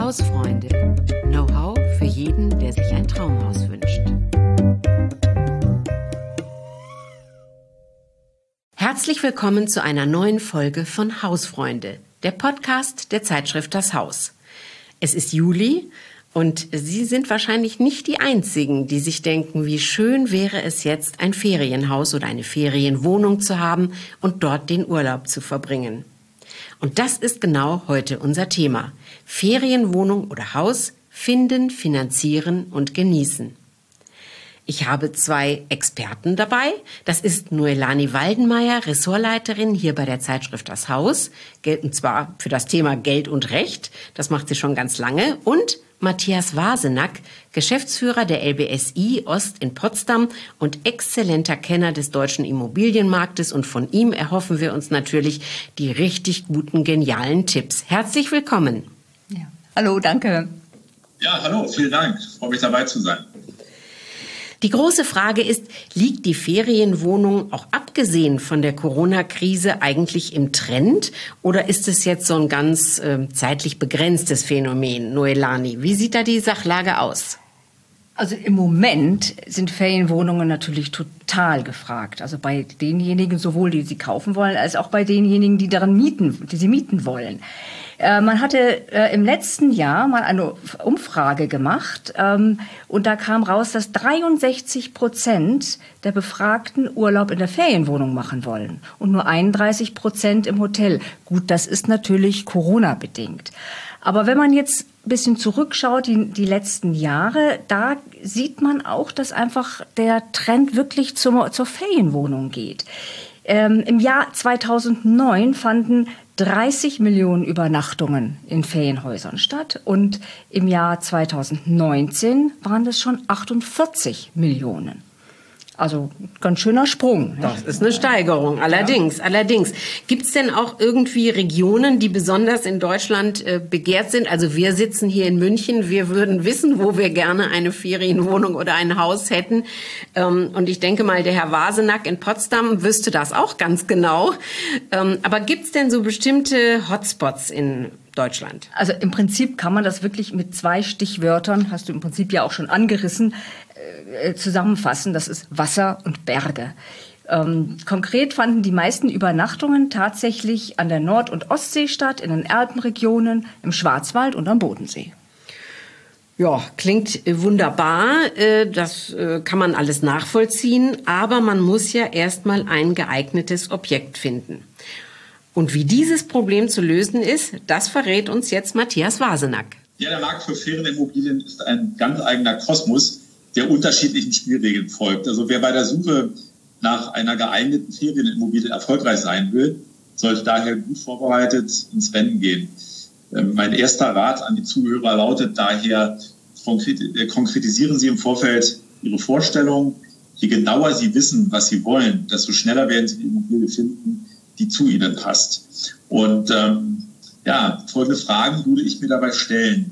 Hausfreunde. Know-how für jeden, der sich ein Traumhaus wünscht. Herzlich willkommen zu einer neuen Folge von Hausfreunde, der Podcast der Zeitschrift Das Haus. Es ist Juli und Sie sind wahrscheinlich nicht die Einzigen, die sich denken, wie schön wäre es jetzt, ein Ferienhaus oder eine Ferienwohnung zu haben und dort den Urlaub zu verbringen. Und das ist genau heute unser Thema. Ferienwohnung oder Haus finden, finanzieren und genießen. Ich habe zwei Experten dabei. Das ist Noelani Waldenmeier, Ressortleiterin hier bei der Zeitschrift Das Haus, und zwar für das Thema Geld und Recht. Das macht sie schon ganz lange. Und Matthias Wasenack, Geschäftsführer der LBSI Ost in Potsdam und exzellenter Kenner des deutschen Immobilienmarktes. Und von ihm erhoffen wir uns natürlich die richtig guten, genialen Tipps. Herzlich willkommen. Ja. Hallo, danke. Ja, hallo, vielen Dank. Ich freue mich, dabei zu sein. Die große Frage ist, liegt die Ferienwohnung auch abgesehen von der Corona-Krise eigentlich im Trend oder ist es jetzt so ein ganz zeitlich begrenztes Phänomen, Noelani? Wie sieht da die Sachlage aus? Also im Moment sind Ferienwohnungen natürlich total gefragt. Also bei denjenigen sowohl, die sie kaufen wollen, als auch bei denjenigen, die sie mieten wollen. Man hatte im letzten Jahr mal eine Umfrage gemacht und da kam raus, dass 63% der Befragten Urlaub in der Ferienwohnung machen wollen und nur 31% im Hotel. Gut, das ist natürlich Corona-bedingt. Aber wenn man jetzt ein bisschen zurückschaut, die letzten Jahre, da sieht man auch, dass einfach der Trend wirklich zur Ferienwohnung geht. Im Jahr 2009 fanden 30 Millionen Übernachtungen in Ferienhäusern statt und im Jahr 2019 waren das schon 48 Millionen. Also ganz schöner Sprung. Das ist eine Steigerung, allerdings. Gibt es denn auch irgendwie Regionen, die besonders in Deutschland begehrt sind? Also wir sitzen hier in München, wir würden wissen, wo wir gerne eine Ferienwohnung oder ein Haus hätten. Und ich denke mal, der Herr Wasenack in Potsdam wüsste das auch ganz genau. Aber gibt es denn so bestimmte Hotspots in Deutschland? Also im Prinzip kann man das wirklich mit 2 Stichwörtern, hast du im Prinzip ja auch schon angerissen, zusammenfassen. Das ist Wasser und Berge. Konkret fanden die meisten Übernachtungen tatsächlich an der Nord- und Ostsee statt, in den Alpenregionen, im Schwarzwald und am Bodensee. Ja, klingt wunderbar. Das kann man alles nachvollziehen. Aber man muss ja erstmal ein geeignetes Objekt finden. Und wie dieses Problem zu lösen ist, das verrät uns jetzt Matthias Wasenack. Ja, der Markt für Ferienimmobilien ist ein ganz eigener Kosmos, der unterschiedlichen Spielregeln folgt. Also wer bei der Suche nach einer geeigneten Ferienimmobilie erfolgreich sein will, sollte daher gut vorbereitet ins Rennen gehen. Mein erster Rat an die Zuhörer lautet daher, konkretisieren Sie im Vorfeld Ihre Vorstellung. Je genauer Sie wissen, was Sie wollen, desto schneller werden Sie die Immobilie finden, die zu Ihnen passt. Und folgende Fragen würde ich mir dabei stellen,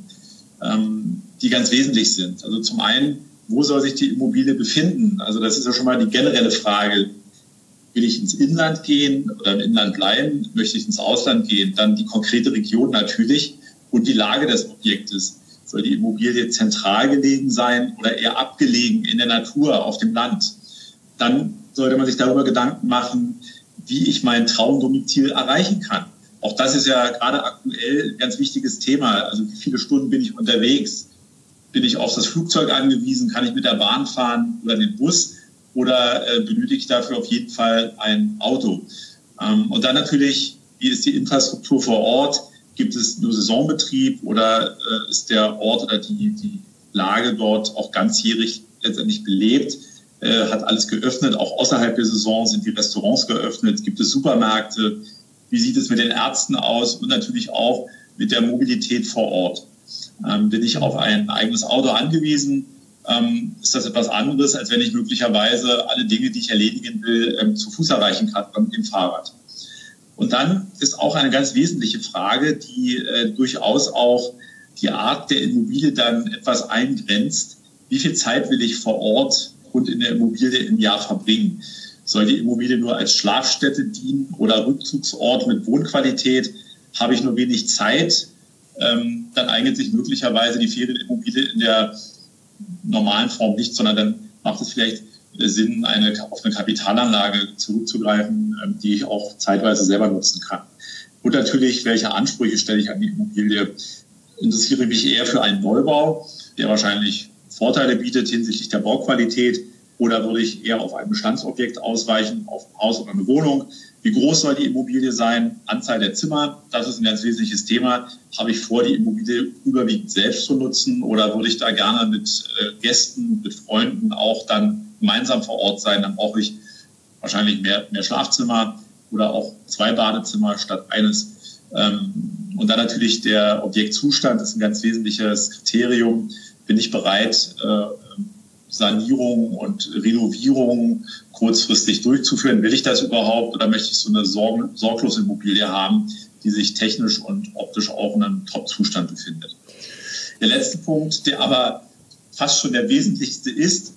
die ganz wesentlich sind. Also zum einen, wo soll sich die Immobilie befinden? Also das ist ja schon mal die generelle Frage. Will ich ins Inland gehen oder im Inland bleiben? Möchte ich ins Ausland gehen? Dann die konkrete Region natürlich und die Lage des Objektes. Soll die Immobilie zentral gelegen sein oder eher abgelegen in der Natur, auf dem Land? Dann sollte man sich darüber Gedanken machen, wie ich mein Traumdomizil erreichen kann. Auch das ist ja gerade aktuell ein ganz wichtiges Thema. Also wie viele Stunden bin ich unterwegs? Bin ich auf das Flugzeug angewiesen? Kann ich mit der Bahn fahren oder den Bus? Oder benötige ich dafür auf jeden Fall ein Auto? Und dann natürlich, wie ist die Infrastruktur vor Ort? Gibt es nur Saisonbetrieb oder ist der Ort oder die Lage dort auch ganzjährig letztendlich belebt? Hat alles geöffnet? Auch außerhalb der Saison sind die Restaurants geöffnet? Gibt es Supermärkte? Wie sieht es mit den Ärzten aus? Und natürlich auch mit der Mobilität vor Ort. Bin ich auf ein eigenes Auto angewiesen, ist das etwas anderes, als wenn ich möglicherweise alle Dinge, die ich erledigen will, zu Fuß erreichen kann mit dem Fahrrad. Und dann ist auch eine ganz wesentliche Frage, die durchaus auch die Art der Immobilie dann etwas eingrenzt. Wie viel Zeit will ich vor Ort und in der Immobilie im Jahr verbringen? Soll die Immobilie nur als Schlafstätte dienen oder Rückzugsort mit Wohnqualität? Habe ich nur wenig Zeit, dann eignet sich möglicherweise die Ferienimmobilie in der normalen Form nicht, sondern dann macht es vielleicht Sinn, auf eine Kapitalanlage zurückzugreifen, die ich auch zeitweise selber nutzen kann. Und natürlich, welche Ansprüche stelle ich an die Immobilie? Interessiere mich eher für einen Neubau, der wahrscheinlich Vorteile bietet hinsichtlich der Bauqualität, oder würde ich eher auf ein Bestandsobjekt ausweichen, auf ein Haus oder eine Wohnung? Wie groß soll die Immobilie sein? Anzahl der Zimmer, das ist ein ganz wesentliches Thema. Habe ich vor, die Immobilie überwiegend selbst zu nutzen, oder würde ich da gerne mit Gästen, mit Freunden auch dann gemeinsam vor Ort sein? Dann brauche ich wahrscheinlich mehr Schlafzimmer oder auch 2 Badezimmer statt eines. Und dann natürlich der Objektzustand, das ist ein ganz wesentliches Kriterium. Bin ich bereit, Sanierung und Renovierung kurzfristig durchzuführen? Will ich das überhaupt, oder möchte ich so eine sorglose Immobilie haben, die sich technisch und optisch auch in einem Top-Zustand befindet? Der letzte Punkt, der aber fast schon der wesentlichste ist,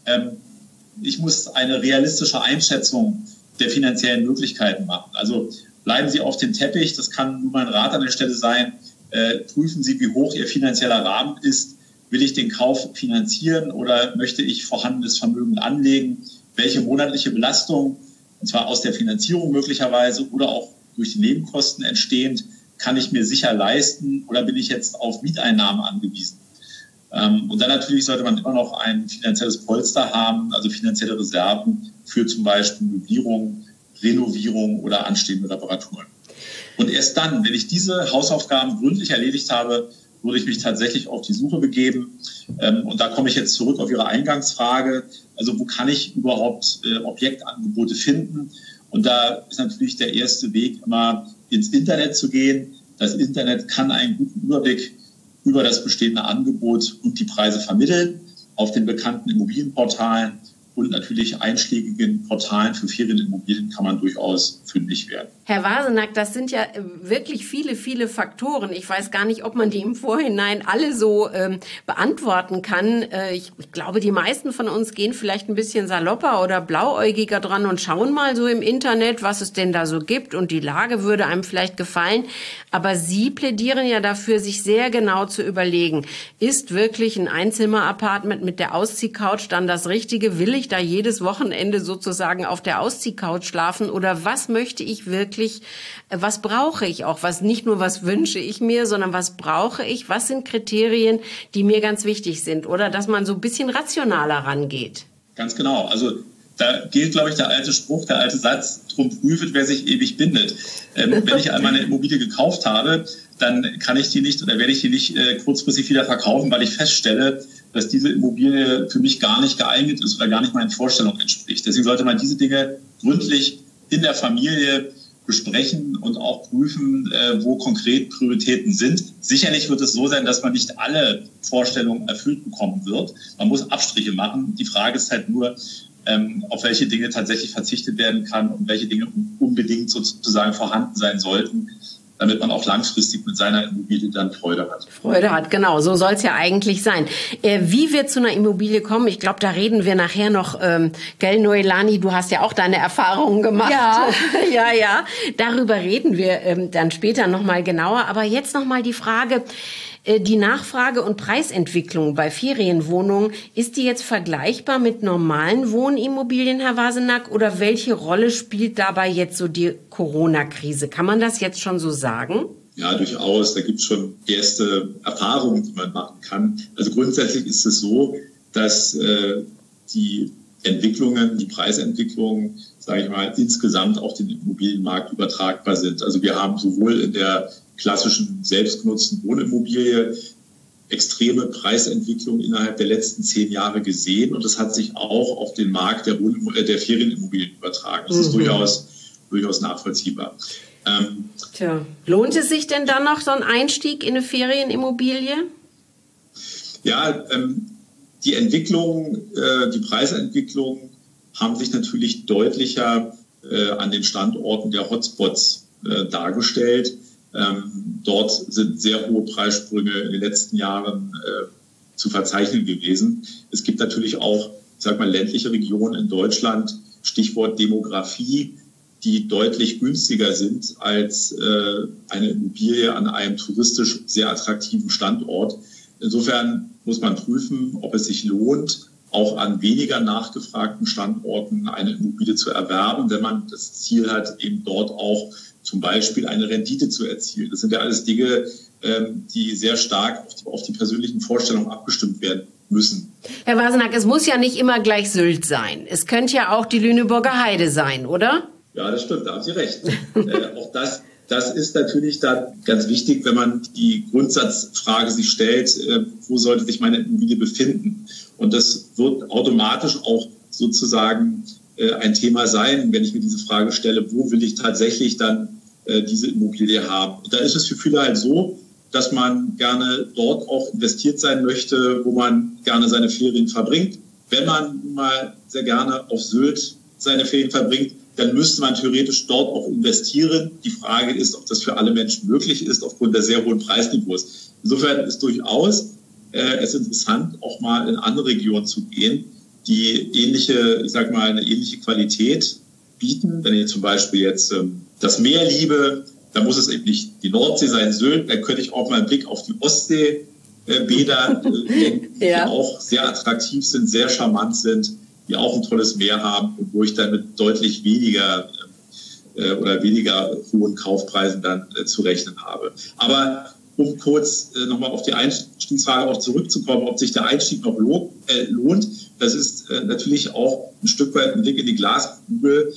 ich muss eine realistische Einschätzung der finanziellen Möglichkeiten machen. Also bleiben Sie auf dem Teppich, das kann nur mein Rat an der Stelle sein, prüfen Sie, wie hoch Ihr finanzieller Rahmen ist. Will ich den Kauf finanzieren oder möchte ich vorhandenes Vermögen anlegen? Welche monatliche Belastung, und zwar aus der Finanzierung möglicherweise oder auch durch die Nebenkosten entstehend, kann ich mir sicher leisten, oder bin ich jetzt auf Mieteinnahmen angewiesen? Und dann natürlich sollte man immer noch ein finanzielles Polster haben, also finanzielle Reserven für zum Beispiel Möblierung, Renovierung oder anstehende Reparaturen. Und erst dann, wenn ich diese Hausaufgaben gründlich erledigt habe, würde ich mich tatsächlich auf die Suche begeben. Und da komme ich jetzt zurück auf Ihre Eingangsfrage. Also wo kann ich überhaupt Objektangebote finden? Und da ist natürlich der erste Weg, immer ins Internet zu gehen. Das Internet kann einen guten Überblick über das bestehende Angebot und die Preise vermitteln auf den bekannten Immobilienportalen. Und natürlich einschlägigen Portalen für Ferienimmobilien kann man durchaus fündig werden. Herr Wasenack, das sind ja wirklich viele, viele Faktoren. Ich weiß gar nicht, ob man die im Vorhinein alle so beantworten kann. Ich glaube, die meisten von uns gehen vielleicht ein bisschen salopper oder blauäugiger dran und schauen mal so im Internet, was es denn da so gibt. Und die Lage würde einem vielleicht gefallen. Aber Sie plädieren ja dafür, sich sehr genau zu überlegen, ist wirklich ein Einzimmer-Apartment mit der Ausziehcouch dann das Richtige? Will ich da jedes Wochenende sozusagen auf der Ausziehcouch schlafen, oder was möchte ich wirklich, was brauche ich auch, was wünsche ich mir, sondern was brauche ich, was sind Kriterien, die mir ganz wichtig sind, oder dass man so ein bisschen rationaler rangeht? Ganz genau, also da gilt, glaube ich, der alte Spruch, der alte Satz, drum prüfet, wer sich ewig bindet. Wenn ich einmal eine Immobilie gekauft habe, dann kann ich die nicht oder werde ich die nicht kurzfristig wieder verkaufen, weil ich feststelle, dass diese Immobilie für mich gar nicht geeignet ist oder gar nicht meinen Vorstellungen entspricht. Deswegen sollte man diese Dinge gründlich in der Familie besprechen und auch prüfen, wo konkret Prioritäten sind. Sicherlich wird es so sein, dass man nicht alle Vorstellungen erfüllt bekommen wird. Man muss Abstriche machen. Die Frage ist halt nur, auf welche Dinge tatsächlich verzichtet werden kann und welche Dinge unbedingt sozusagen vorhanden sein sollten, damit man auch langfristig mit seiner Immobilie dann Freude hat. Freude hat, genau. So soll es ja eigentlich sein. Wie wir zu einer Immobilie kommen, ich glaube, da reden wir nachher noch. Gell, Noelani, du hast ja auch deine Erfahrungen gemacht. Ja. ja. Darüber reden wir dann später noch mal genauer. Aber jetzt noch mal die Frage, die Nachfrage- und Preisentwicklung bei Ferienwohnungen, ist die jetzt vergleichbar mit normalen Wohnimmobilien, Herr Wasenack? Oder welche Rolle spielt dabei jetzt so die Corona-Krise? Kann man das jetzt schon so sagen? Ja, durchaus. Da gibt es schon erste Erfahrungen, die man machen kann. Also grundsätzlich ist es so, dass die Entwicklungen, die Preisentwicklungen, sage ich mal, insgesamt auf den Immobilienmarkt übertragbar sind. Also wir haben sowohl in der klassischen selbstgenutzten Wohnimmobilie extreme Preisentwicklung innerhalb der letzten 10 Jahre gesehen, und das hat sich auch auf den Markt der Ferienimmobilien übertragen. Das ist durchaus nachvollziehbar. Lohnt es sich denn dann noch so ein Einstieg in eine Ferienimmobilie? Ja, die Entwicklung, die Preisentwicklung haben sich natürlich deutlicher an den Standorten der Hotspots dargestellt. Dort sind sehr hohe Preissprünge in den letzten Jahren zu verzeichnen gewesen. Es gibt natürlich auch, ländliche Regionen in Deutschland, Stichwort Demografie, die deutlich günstiger sind als eine Immobilie an einem touristisch sehr attraktiven Standort. Insofern muss man prüfen, ob es sich lohnt, auch an weniger nachgefragten Standorten eine Immobilie zu erwerben, wenn man das Ziel hat, eben dort auch zum Beispiel eine Rendite zu erzielen. Das sind ja alles Dinge, die sehr stark auf die persönlichen Vorstellungen abgestimmt werden müssen. Herr Wasenack, es muss ja nicht immer gleich Sylt sein. Es könnte ja auch die Lüneburger Heide sein, oder? Ja, das stimmt, da haben Sie recht. Auch das ist natürlich dann ganz wichtig, wenn man die Grundsatzfrage sich stellt, wo sollte sich meine Immobilie befinden? Und das wird automatisch auch sozusagen ein Thema sein, wenn ich mir diese Frage stelle, wo will ich tatsächlich dann diese Immobilie haben? Und da ist es für viele halt so, dass man gerne dort auch investiert sein möchte, wo man gerne seine Ferien verbringt. Wenn man mal sehr gerne auf Sylt seine Ferien verbringt, dann müsste man theoretisch dort auch investieren. Die Frage ist, ob das für alle Menschen möglich ist, aufgrund der sehr hohen Preisniveaus. Insofern ist durchaus es interessant, auch mal in andere Regionen zu gehen, die eine ähnliche Qualität bieten. Wenn ich zum Beispiel jetzt das Meer liebe, dann muss es eben nicht die Nordsee sein, Sylt, dann könnte ich auch mal einen Blick auf die Ostsee-Bäder denken, die auch sehr attraktiv sind, sehr charmant sind, die auch ein tolles Meer haben und wo ich dann mit deutlich weniger hohen Kaufpreisen dann zu rechnen habe. Aber um kurz nochmal auf die Einstiegsfrage auch zurückzukommen, ob sich der Einstieg noch lohnt, das ist natürlich auch ein Stück weit ein Blick in die Glaskugel.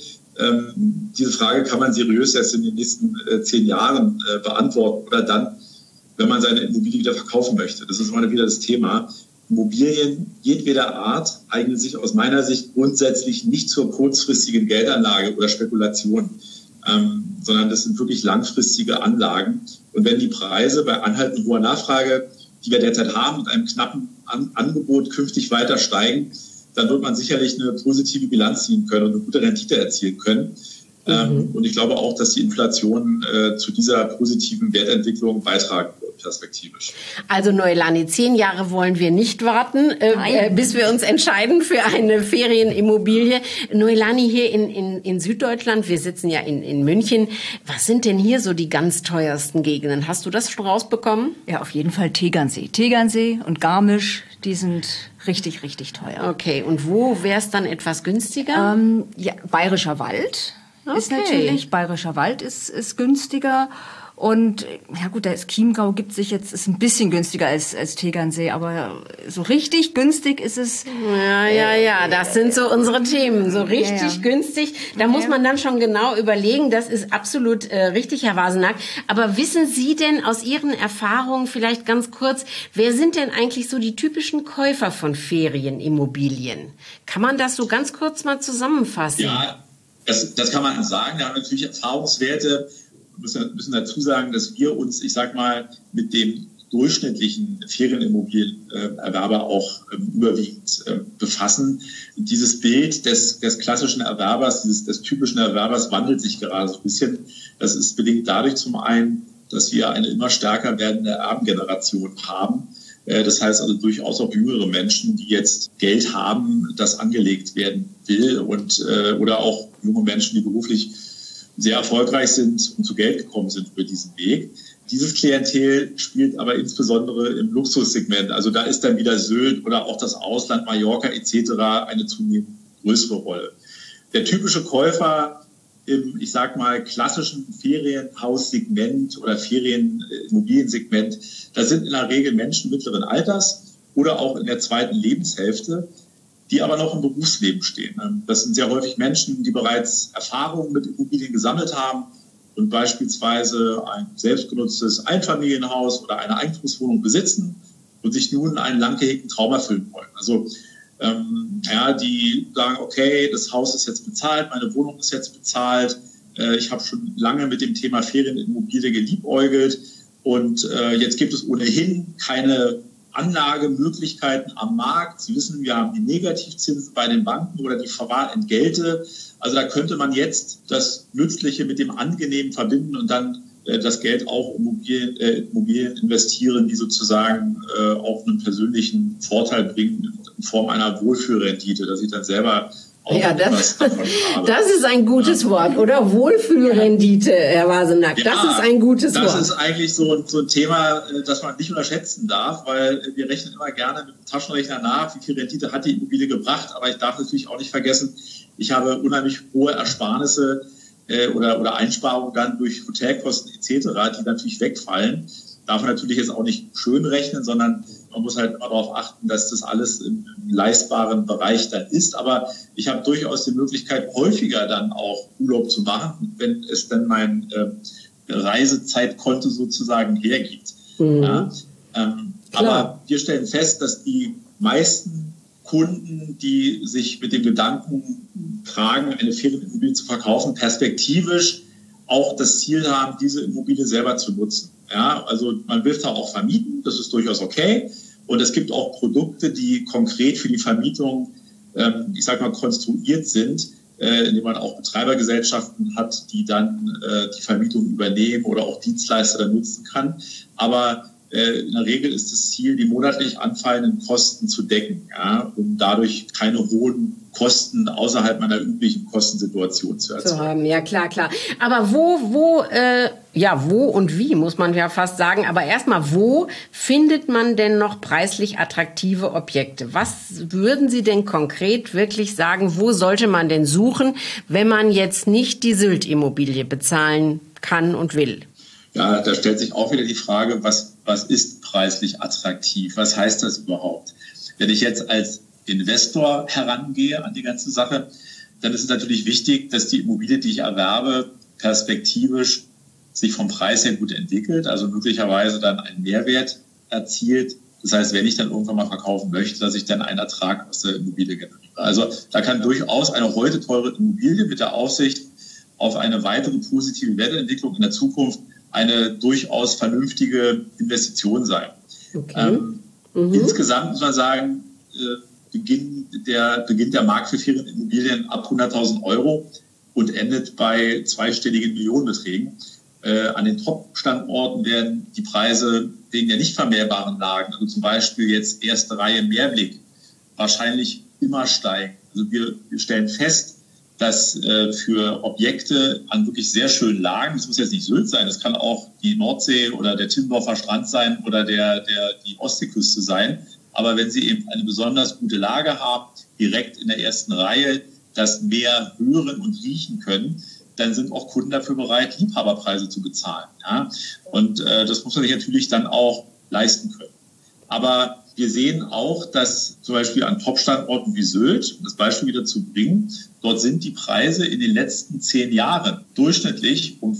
Diese Frage kann man seriös erst in den nächsten 10 Jahren beantworten oder dann, wenn man seine Immobilie wieder verkaufen möchte. Das ist immer wieder das Thema. Immobilien jedweder Art eignen sich aus meiner Sicht grundsätzlich nicht zur kurzfristigen Geldanlage oder Spekulation, sondern das sind wirklich langfristige Anlagen. Und wenn die Preise bei anhaltend hoher Nachfrage, die wir derzeit haben, mit einem knappen Angebot künftig weiter steigen, dann wird man sicherlich eine positive Bilanz ziehen können und eine gute Rendite erzielen können. Und ich glaube auch, dass die Inflation zu dieser positiven Wertentwicklung beitragen wird, perspektivisch. Also Noelani, 10 Jahre wollen wir nicht warten, bis wir uns entscheiden für eine Ferienimmobilie. Noelani, hier in Süddeutschland, wir sitzen ja in München. Was sind denn hier so die ganz teuersten Gegenden? Hast du das schon rausbekommen? Ja, auf jeden Fall Tegernsee. Tegernsee und Garmisch, die sind richtig, richtig teuer. Okay, und wo wäre es dann etwas günstiger? Bayerischer Wald. Okay. Ist natürlich, Bayerischer Wald ist günstiger und ja gut, das Chiemgau ist ein bisschen günstiger als Tegernsee, aber so richtig günstig ist es. Ja, das sind so unsere Themen, so richtig günstig. Da muss man dann schon genau überlegen, das ist absolut richtig, Herr Wasenack. Aber wissen Sie denn aus Ihren Erfahrungen vielleicht ganz kurz, wer sind denn eigentlich so die typischen Käufer von Ferienimmobilien? Kann man das so ganz kurz mal zusammenfassen? Ja. Das kann man sagen. Wir haben natürlich Erfahrungswerte. Wir müssen dazu sagen, dass wir uns, mit dem durchschnittlichen Ferienimmobilienerwerber auch überwiegend befassen. Dieses Bild des klassischen Erwerbers, des typischen Erwerbers wandelt sich gerade so ein bisschen. Das ist bedingt dadurch zum einen, dass wir eine immer stärker werdende Erbengeneration haben. Das heißt also durchaus auch jüngere Menschen, die jetzt Geld haben, das angelegt werden will oder auch junge Menschen, die beruflich sehr erfolgreich sind und zu Geld gekommen sind über diesen Weg. Dieses Klientel spielt aber insbesondere im Luxussegment. Also da ist dann wieder Sylt oder auch das Ausland, Mallorca etc. eine zunehmend größere Rolle. Der typische Käufer im, klassischen Ferienhaussegment oder Ferienimmobiliensegment, da sind in der Regel Menschen mittleren Alters oder auch in der zweiten Lebenshälfte, die aber noch im Berufsleben stehen. Das sind sehr häufig Menschen, die bereits Erfahrungen mit Immobilien gesammelt haben und beispielsweise ein selbstgenutztes Einfamilienhaus oder eine Eigentumswohnung besitzen und sich nun einen lang gehegten Traum erfüllen wollen. Also die sagen, okay, das Haus ist jetzt bezahlt, meine Wohnung ist jetzt bezahlt, ich habe schon lange mit dem Thema Ferienimmobilie geliebäugelt und jetzt gibt es ohnehin keine Anlagemöglichkeiten am Markt. Sie wissen, wir haben die Negativzinsen bei den Banken oder die Verwahrentgelte. Also da könnte man jetzt das Nützliche mit dem Angenehmen verbinden und dann das Geld auch Immobilien investieren, die sozusagen auch einen persönlichen Vorteil bringen in Form einer Wohlfühlrendite, dass ich dann selber auch etwas davon habe. Das ist ein gutes Wort, oder? Wohlfühlrendite, Herr Wasenack, das ist ein gutes Wort. Das ist eigentlich so ein Thema, das man nicht unterschätzen darf, weil wir rechnen immer gerne mit dem Taschenrechner nach, wie viel Rendite hat die Immobilie gebracht, aber ich darf natürlich auch nicht vergessen, ich habe unheimlich hohe Ersparnisse oder Einsparungen dann durch Hotelkosten etc., die natürlich wegfallen. Darf man natürlich jetzt auch nicht schön rechnen, sondern man muss halt immer darauf achten, dass das alles im leistbaren Bereich dann ist. Aber ich habe durchaus die Möglichkeit, häufiger dann auch Urlaub zu machen, wenn es dann mein Reisezeitkonto sozusagen hergibt. Mhm. Ja, aber wir stellen fest, dass die meisten Kunden, die sich mit dem Gedanken tragen, eine Ferienimmobilie zu verkaufen, perspektivisch auch das Ziel haben, diese Immobilie selber zu nutzen. Ja, also man will da auch vermieten, das ist durchaus okay. Und es gibt auch Produkte, die konkret für die Vermietung, ich sag mal, konstruiert sind, indem man auch Betreibergesellschaften hat, die dann die Vermietung übernehmen oder auch Dienstleister dann nutzen kann. Aber in der Regel ist das Ziel, die monatlich anfallenden Kosten zu decken, ja, um dadurch keine hohen Kosten außerhalb meiner üblichen Kostensituation zu erzeugen. Ja, klar. Aber wo und wie, muss man ja fast sagen. Aber erstmal, wo findet man denn noch preislich attraktive Objekte? Was würden Sie denn konkret wirklich sagen, wo sollte man denn suchen, wenn man jetzt nicht die Sylt-Immobilie bezahlen kann und will? Ja, da stellt sich auch wieder die Frage, was ist preislich attraktiv? Was heißt das überhaupt? Wenn ich jetzt als Investor herangehe an die ganze Sache, dann ist es natürlich wichtig, dass die Immobilie, die ich erwerbe, perspektivisch sich vom Preis her gut entwickelt, also möglicherweise dann einen Mehrwert erzielt. Das heißt, wenn ich dann irgendwann mal verkaufen möchte, dass ich dann einen Ertrag aus der Immobilie generiere. Also da kann durchaus eine heute teure Immobilie mit der Aussicht auf eine weitere positive Wertentwicklung in der Zukunft eine durchaus vernünftige Investition sein. Okay. Insgesamt muss man sagen, beginnt der Markt für Ferienimmobilien ab 100.000 € und endet bei zweistelligen Millionenbeträgen. An den Top-Standorten werden die Preise wegen der nicht vermehrbaren Lagen, also zum Beispiel jetzt erste Reihe Mehrblick, wahrscheinlich immer steigen. Also wir stellen fest, dass für Objekte an wirklich sehr schönen Lagen, das muss jetzt nicht Sylt sein, das kann auch die Nordsee oder der Timmendorfer Strand sein oder die Ostseeküste sein. Aber wenn Sie eben eine besonders gute Lage haben, direkt in der ersten Reihe, das Meer hören und riechen können, dann sind auch Kunden dafür bereit, Liebhaberpreise zu bezahlen. Ja? Und das muss man sich natürlich dann auch leisten können. Aber wir sehen auch, dass zum Beispiel an Top-Standorten wie Sylt, um das Beispiel wieder zu bringen, dort sind die Preise in den letzten 10 Jahren durchschnittlich um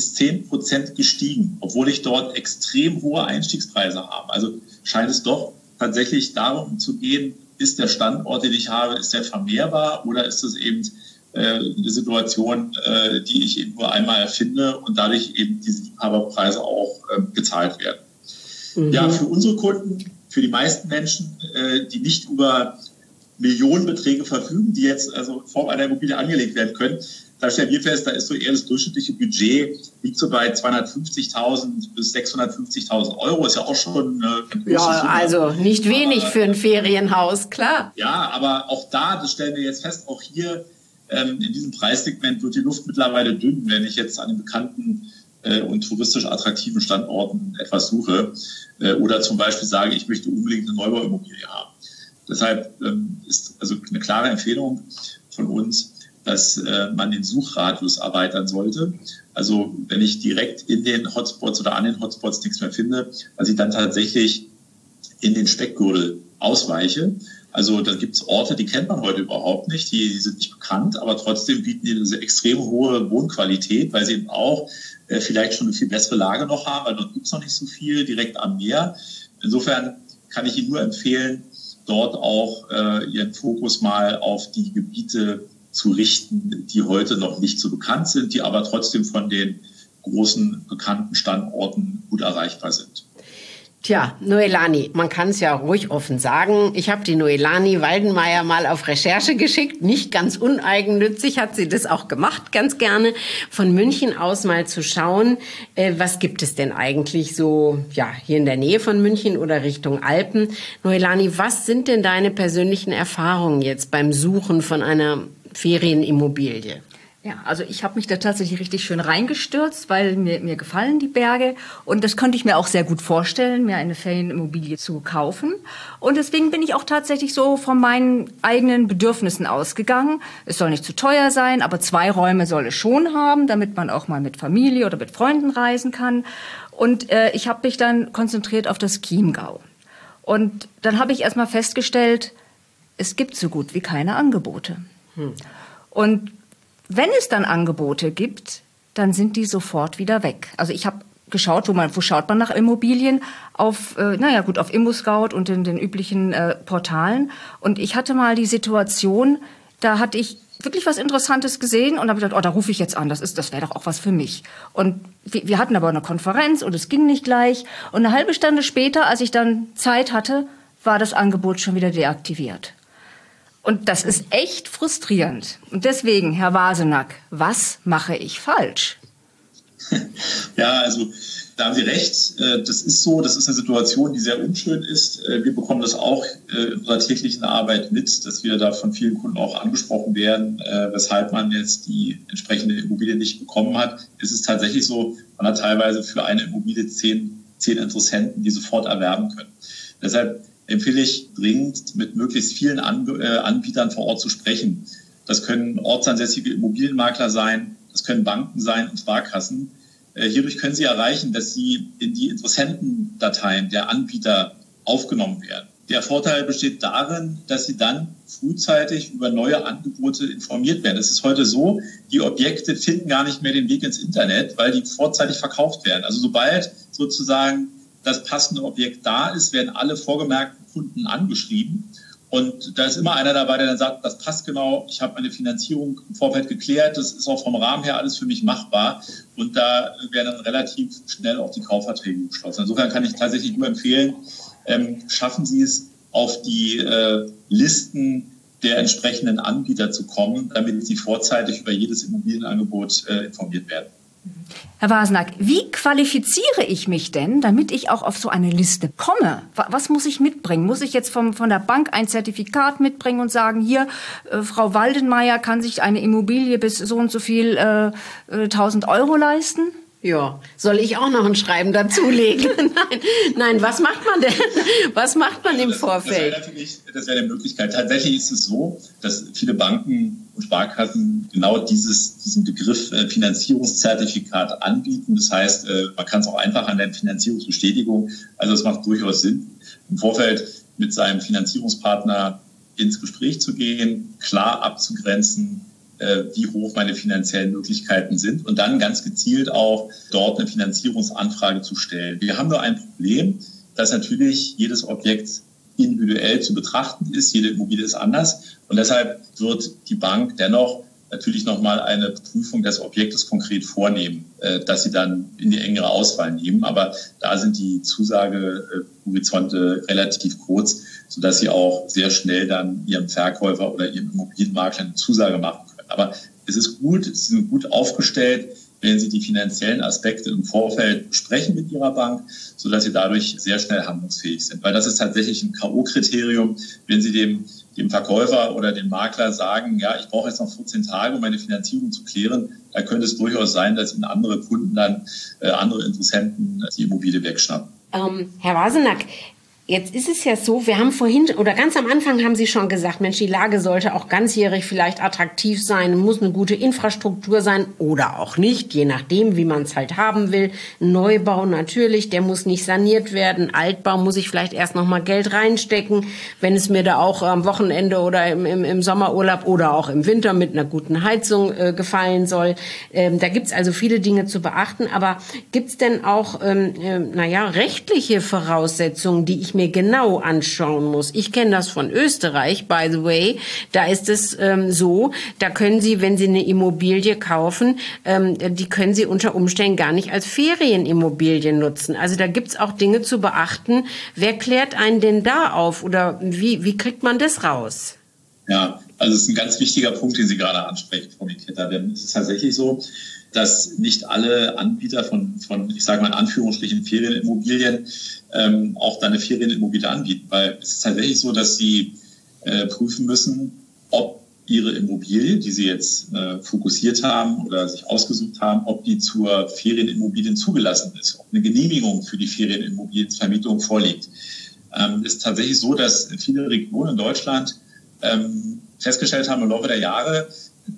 5-10% gestiegen, obwohl ich dort extrem hohe Einstiegspreise habe. Also scheint es doch tatsächlich darum zu gehen, ist der Standort, den ich habe, ist der vermehrbar oder ist es eben eine Situation, die ich eben nur einmal erfinde und dadurch eben diese Liebhaberpreise auch gezahlt werden. Mhm. Ja, für unsere Kunden, für die meisten Menschen, die nicht über Millionenbeträge verfügen, die jetzt also in Form einer Immobilie angelegt werden können, da stellen wir fest, da ist so eher das durchschnittliche Budget, liegt so bei 250.000 bis 650.000 €. Ist ja auch schon eine große Summe. Also nicht wenig für ein Ferienhaus, klar. Ja, aber auch da, das stellen wir jetzt fest, auch hier in diesem Preissegment wird die Luft mittlerweile dünn, wenn ich jetzt an den bekannten und touristisch attraktiven Standorten etwas suche oder zum Beispiel sage, ich möchte unbedingt eine Neubauimmobilie haben. Deshalb ist also eine klare Empfehlung von uns, dass man den Suchradius erweitern sollte. Also wenn ich direkt in den Hotspots oder an den Hotspots nichts mehr finde, dass ich dann tatsächlich in den Speckgürtel ausweiche. Also da gibt es Orte, die kennt man heute überhaupt nicht, die sind nicht bekannt, aber trotzdem bieten die eine extrem hohe Wohnqualität, weil sie eben auch vielleicht schon eine viel bessere Lage noch haben, weil dort gibt es noch nicht so viel direkt am Meer. Insofern kann ich Ihnen nur empfehlen, dort auch Ihren Fokus mal auf die Gebiete zu richten, die heute noch nicht so bekannt sind, die aber trotzdem von den großen bekannten Standorten gut erreichbar sind. Tja, Noelani, man kann es ja ruhig offen sagen. Ich habe die Noelani Waldenmeier mal auf Recherche geschickt. Nicht ganz uneigennützig hat sie das auch gemacht, ganz gerne. Von München aus mal zu schauen, was gibt es denn eigentlich so, ja, hier in der Nähe von München oder Richtung Alpen. Noelani, was sind denn deine persönlichen Erfahrungen jetzt beim Suchen von einer Ferienimmobilie? Ja, also ich habe mich da tatsächlich richtig schön reingestürzt, weil mir gefallen die Berge und das könnte ich mir auch sehr gut vorstellen, mir eine Ferienimmobilie zu kaufen. Und deswegen bin ich auch tatsächlich so von meinen eigenen Bedürfnissen ausgegangen. Es soll nicht zu teuer sein, aber 2 Räume soll es schon haben, damit man auch mal mit Familie oder mit Freunden reisen kann. Und ich habe mich dann konzentriert auf das Chiemgau. Und dann habe ich erstmal festgestellt, es gibt so gut wie keine Angebote. Und wenn es dann Angebote gibt, dann sind die sofort wieder weg. Also ich habe geschaut, wo schaut man nach Immobilien? Auf ImmoScout und in den üblichen Portalen. Und ich hatte mal die Situation, da hatte ich wirklich was Interessantes gesehen und habe gedacht, da rufe ich jetzt an, das wäre doch auch was für mich. Und wir hatten aber eine Konferenz und es ging nicht gleich. Und eine halbe Stunde später, als ich dann Zeit hatte, war das Angebot schon wieder deaktiviert. Und das ist echt frustrierend. Und deswegen, Herr Wasenack, was mache ich falsch? Ja, also da haben Sie recht. Das ist so, das ist eine Situation, die sehr unschön ist. Wir bekommen das auch in unserer täglichen Arbeit mit, dass wir da von vielen Kunden auch angesprochen werden, weshalb man jetzt die entsprechende Immobilie nicht bekommen hat. Es ist tatsächlich so, man hat teilweise für eine Immobilie 10 Interessenten, die sofort erwerben können. Deshalb empfehle ich dringend, mit möglichst vielen Anbietern vor Ort zu sprechen. Das können ortsansässige Immobilienmakler sein, das können Banken sein und Sparkassen. Hierdurch können Sie erreichen, dass Sie in die Interessentendateien der Anbieter aufgenommen werden. Der Vorteil besteht darin, dass Sie dann frühzeitig über neue Angebote informiert werden. Es ist heute so, die Objekte finden gar nicht mehr den Weg ins Internet, weil die vorzeitig verkauft werden. Also sobald sozusagen das passende Objekt da ist, werden alle vorgemerkten Kunden angeschrieben. Und da ist immer einer dabei, der dann sagt, das passt genau, ich habe meine Finanzierung im Vorfeld geklärt, das ist auch vom Rahmen her alles für mich machbar. Und da werden dann relativ schnell auch die Kaufverträge geschlossen. Insofern kann ich tatsächlich nur empfehlen, schaffen Sie es, auf die Listen der entsprechenden Anbieter zu kommen, damit Sie vorzeitig über jedes Immobilienangebot informiert werden. Herr Wasenack, wie qualifiziere ich mich denn, damit ich auch auf so eine Liste komme? Was muss ich mitbringen? Muss ich jetzt von der Bank ein Zertifikat mitbringen und sagen, hier, Frau Waldenmeier kann sich eine Immobilie bis so und so viel 1.000 Euro leisten? Ja, soll ich auch noch ein Schreiben dazulegen? Nein, was macht man denn? Was macht man im Vorfeld? Das wäre eine Möglichkeit. Tatsächlich ist es so, dass viele Banken und Sparkassen genau diesen Begriff Finanzierungszertifikat anbieten. Das heißt, man kann es auch einfach an der Finanzierungsbestätigung. Also es macht durchaus Sinn, im Vorfeld mit seinem Finanzierungspartner ins Gespräch zu gehen, klar abzugrenzen, wie hoch meine finanziellen Möglichkeiten sind und dann ganz gezielt auch dort eine Finanzierungsanfrage zu stellen. Wir haben nur ein Problem, dass natürlich jedes Objekt individuell zu betrachten ist. Jede Immobilie ist anders und deshalb wird die Bank dennoch natürlich nochmal eine Prüfung des Objektes konkret vornehmen, dass sie dann in die engere Auswahl nehmen. Aber da sind die Zusagehorizonte relativ kurz, sodass sie auch sehr schnell dann ihrem Verkäufer oder ihrem Immobilienmakler eine Zusage machen können. Aber es ist gut, Sie sind gut aufgestellt, wenn Sie die finanziellen Aspekte im Vorfeld besprechen mit Ihrer Bank, sodass Sie dadurch sehr schnell handlungsfähig sind. Weil das ist tatsächlich ein K.O.-Kriterium, wenn Sie dem Verkäufer oder dem Makler sagen, ja, ich brauche jetzt noch 14 Tage, um meine Finanzierung zu klären, da könnte es durchaus sein, dass Ihnen andere Kunden dann, andere Interessenten die Immobilie wegschnappen. Herr Wasenack, jetzt ist es ja so, wir haben vorhin oder ganz am Anfang haben Sie schon gesagt, Mensch, die Lage sollte auch ganzjährig vielleicht attraktiv sein, muss eine gute Infrastruktur sein oder auch nicht, je nachdem, wie man es halt haben will. Neubau natürlich, der muss nicht saniert werden. Altbau muss ich vielleicht erst noch mal Geld reinstecken, wenn es mir da auch am Wochenende oder im Sommerurlaub oder auch im Winter mit einer guten Heizung gefallen soll. Da gibt's also viele Dinge zu beachten, aber gibt's denn auch rechtliche Voraussetzungen, die ich mir genau anschauen muss. Ich kenne das von Österreich, by the way. Da ist es so, da können Sie, wenn Sie eine Immobilie kaufen, die können Sie unter Umständen gar nicht als Ferienimmobilie nutzen. Also da gibt's auch Dinge zu beachten. Wer klärt einen denn da auf oder wie kriegt man das raus? Ja, also es ist ein ganz wichtiger Punkt, den Sie gerade ansprechen, Frau Niketa, denn es ist tatsächlich so, dass nicht alle Anbieter von ich sage mal in Anführungsstrichen Ferienimmobilien auch dann eine Ferienimmobilie anbieten, weil es ist tatsächlich so, dass sie prüfen müssen, ob ihre Immobilie, die sie jetzt fokussiert haben oder sich ausgesucht haben, ob die zur Ferienimmobilien zugelassen ist, ob eine Genehmigung für die Ferienimmobilienvermietung vorliegt. Es ist tatsächlich so, dass viele Regionen in Deutschland festgestellt haben im Laufe der Jahre,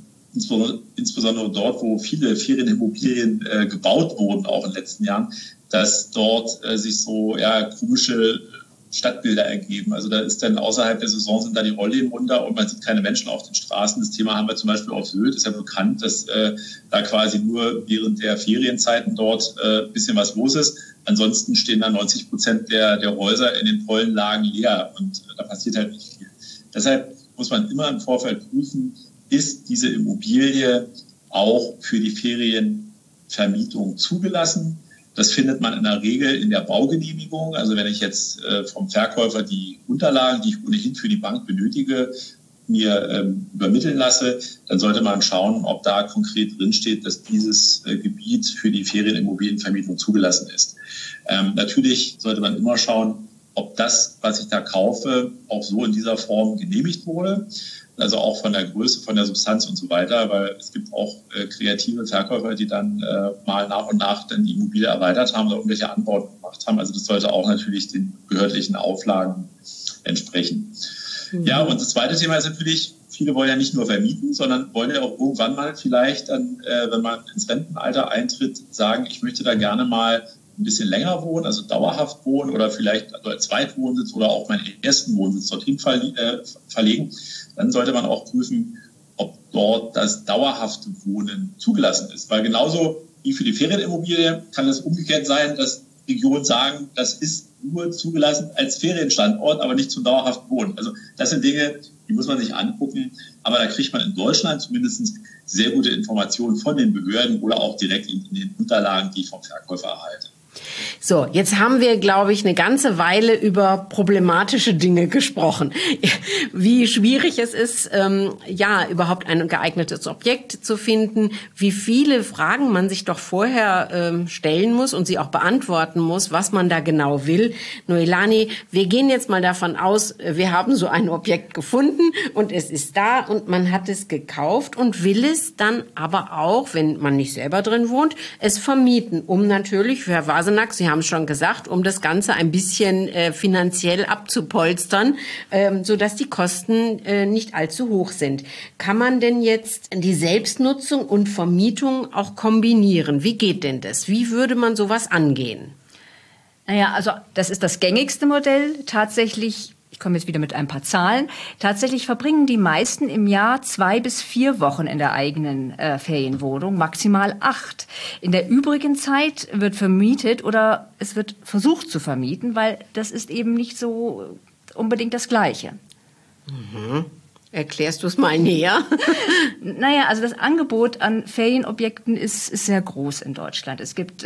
insbesondere dort, wo viele Ferienimmobilien gebaut wurden, auch in den letzten Jahren, dass dort sich so komische Stadtbilder ergeben. Also da ist dann außerhalb der Saison sind da die Rollläden runter und man sieht keine Menschen auf den Straßen. Das Thema haben wir zum Beispiel auf Sylt. Ist ja bekannt, dass da quasi nur während der Ferienzeiten dort ein bisschen was los ist. Ansonsten stehen da 90% der Häuser in den Pollenlagen leer und da passiert halt nicht viel. Deshalb muss man immer im Vorfeld prüfen, ist diese Immobilie auch für die Ferienvermietung zugelassen? Das findet man in der Regel in der Baugenehmigung. Also wenn ich jetzt vom Verkäufer die Unterlagen, die ich ohnehin für die Bank benötige, mir übermitteln lasse, dann sollte man schauen, ob da konkret drinsteht, dass dieses Gebiet für die Ferienimmobilienvermietung zugelassen ist. Natürlich sollte man immer schauen, ob das, was ich da kaufe, auch so in dieser Form genehmigt wurde. Also auch von der Größe, von der Substanz und so weiter, weil es gibt auch kreative Verkäufer, die dann mal nach und nach dann die Immobilie erweitert haben oder irgendwelche Anbauten gemacht haben. Also das sollte auch natürlich den behördlichen Auflagen entsprechen. Mhm. Ja, und das zweite Thema ist natürlich, viele wollen ja nicht nur vermieten, sondern wollen ja auch irgendwann mal vielleicht dann, wenn man ins Rentenalter eintritt, sagen, ich möchte da gerne mal ein bisschen länger wohnen, also dauerhaft wohnen oder vielleicht als Zweitwohnsitz oder auch meinen ersten Wohnsitz dorthin verlegen, dann sollte man auch prüfen, ob dort das dauerhafte Wohnen zugelassen ist. Weil genauso wie für die Ferienimmobilie kann es umgekehrt sein, dass Regionen sagen, das ist nur zugelassen als Ferienstandort, aber nicht zum dauerhaften Wohnen. Also das sind Dinge, die muss man sich angucken, aber da kriegt man in Deutschland zumindest sehr gute Informationen von den Behörden oder auch direkt in den Unterlagen, die ich vom Verkäufer erhalte. So, jetzt haben wir, glaube ich, eine ganze Weile über problematische Dinge gesprochen. Wie schwierig es ist, überhaupt ein geeignetes Objekt zu finden, wie viele Fragen man sich doch vorher stellen muss und sie auch beantworten muss, was man da genau will. Noelani, wir gehen jetzt mal davon aus, wir haben so ein Objekt gefunden und es ist da und man hat es gekauft und will es dann aber auch, wenn man nicht selber drin wohnt, es vermieten, um natürlich für Herr Vasenack, Sie haben es schon gesagt, um das Ganze ein bisschen finanziell abzupolstern, sodass die Kosten nicht allzu hoch sind. Kann man denn jetzt die Selbstnutzung und Vermietung auch kombinieren? Wie geht denn das? Wie würde man sowas angehen? Naja, also das ist das gängigste Modell. Tatsächlich, ich komme jetzt wieder mit ein paar Zahlen, tatsächlich verbringen die meisten im Jahr 2 bis 4 Wochen in der eigenen Ferienwohnung, maximal 8. In der übrigen Zeit wird vermietet oder es wird versucht zu vermieten, weil das ist eben nicht so unbedingt das Gleiche. Mhm. Erklärst du es mal näher? Naja, also das Angebot an Ferienobjekten ist sehr groß in Deutschland. Es gibt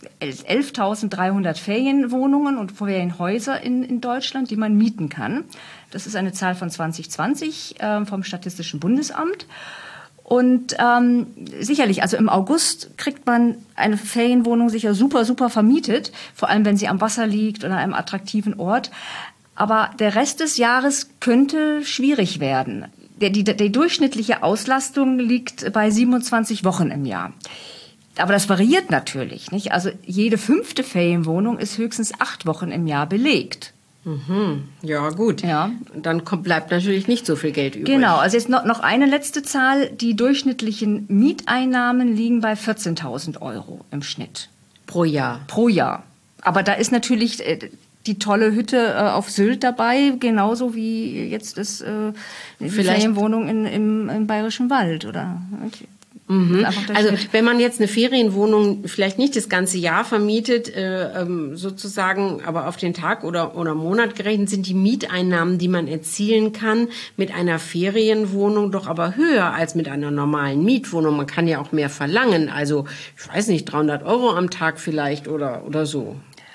11.300 Ferienwohnungen und Ferienhäuser in Deutschland, die man mieten kann. Das ist eine Zahl von 2020 vom Statistischen Bundesamt. Und sicherlich, also im August kriegt man eine Ferienwohnung sicher super vermietet, vor allem wenn sie am Wasser liegt oder an einem attraktiven Ort. Aber der Rest des Jahres könnte schwierig werden. Die durchschnittliche Auslastung liegt bei 27 Wochen im Jahr. Aber das variiert natürlich, nicht? Also jede 5. Ferienwohnung ist höchstens 8 Wochen im Jahr belegt. Mhm. Ja, gut. Ja. Dann bleibt natürlich nicht so viel Geld übrig. Genau, also jetzt noch eine letzte Zahl. Die durchschnittlichen Mieteinnahmen liegen bei 14.000 € im Schnitt. Pro Jahr? Pro Jahr. Aber da ist natürlich die tolle Hütte auf Sylt dabei, genauso wie jetzt die Ferienwohnung im Bayerischen Wald, oder? Also wenn man jetzt eine Ferienwohnung vielleicht nicht das ganze Jahr vermietet, sozusagen, aber auf den Tag oder Monat gerechnet, sind die Mieteinnahmen, die man erzielen kann, mit einer Ferienwohnung doch aber höher als mit einer normalen Mietwohnung. Man kann ja auch mehr verlangen, also ich weiß nicht, 300 € am Tag vielleicht oder so.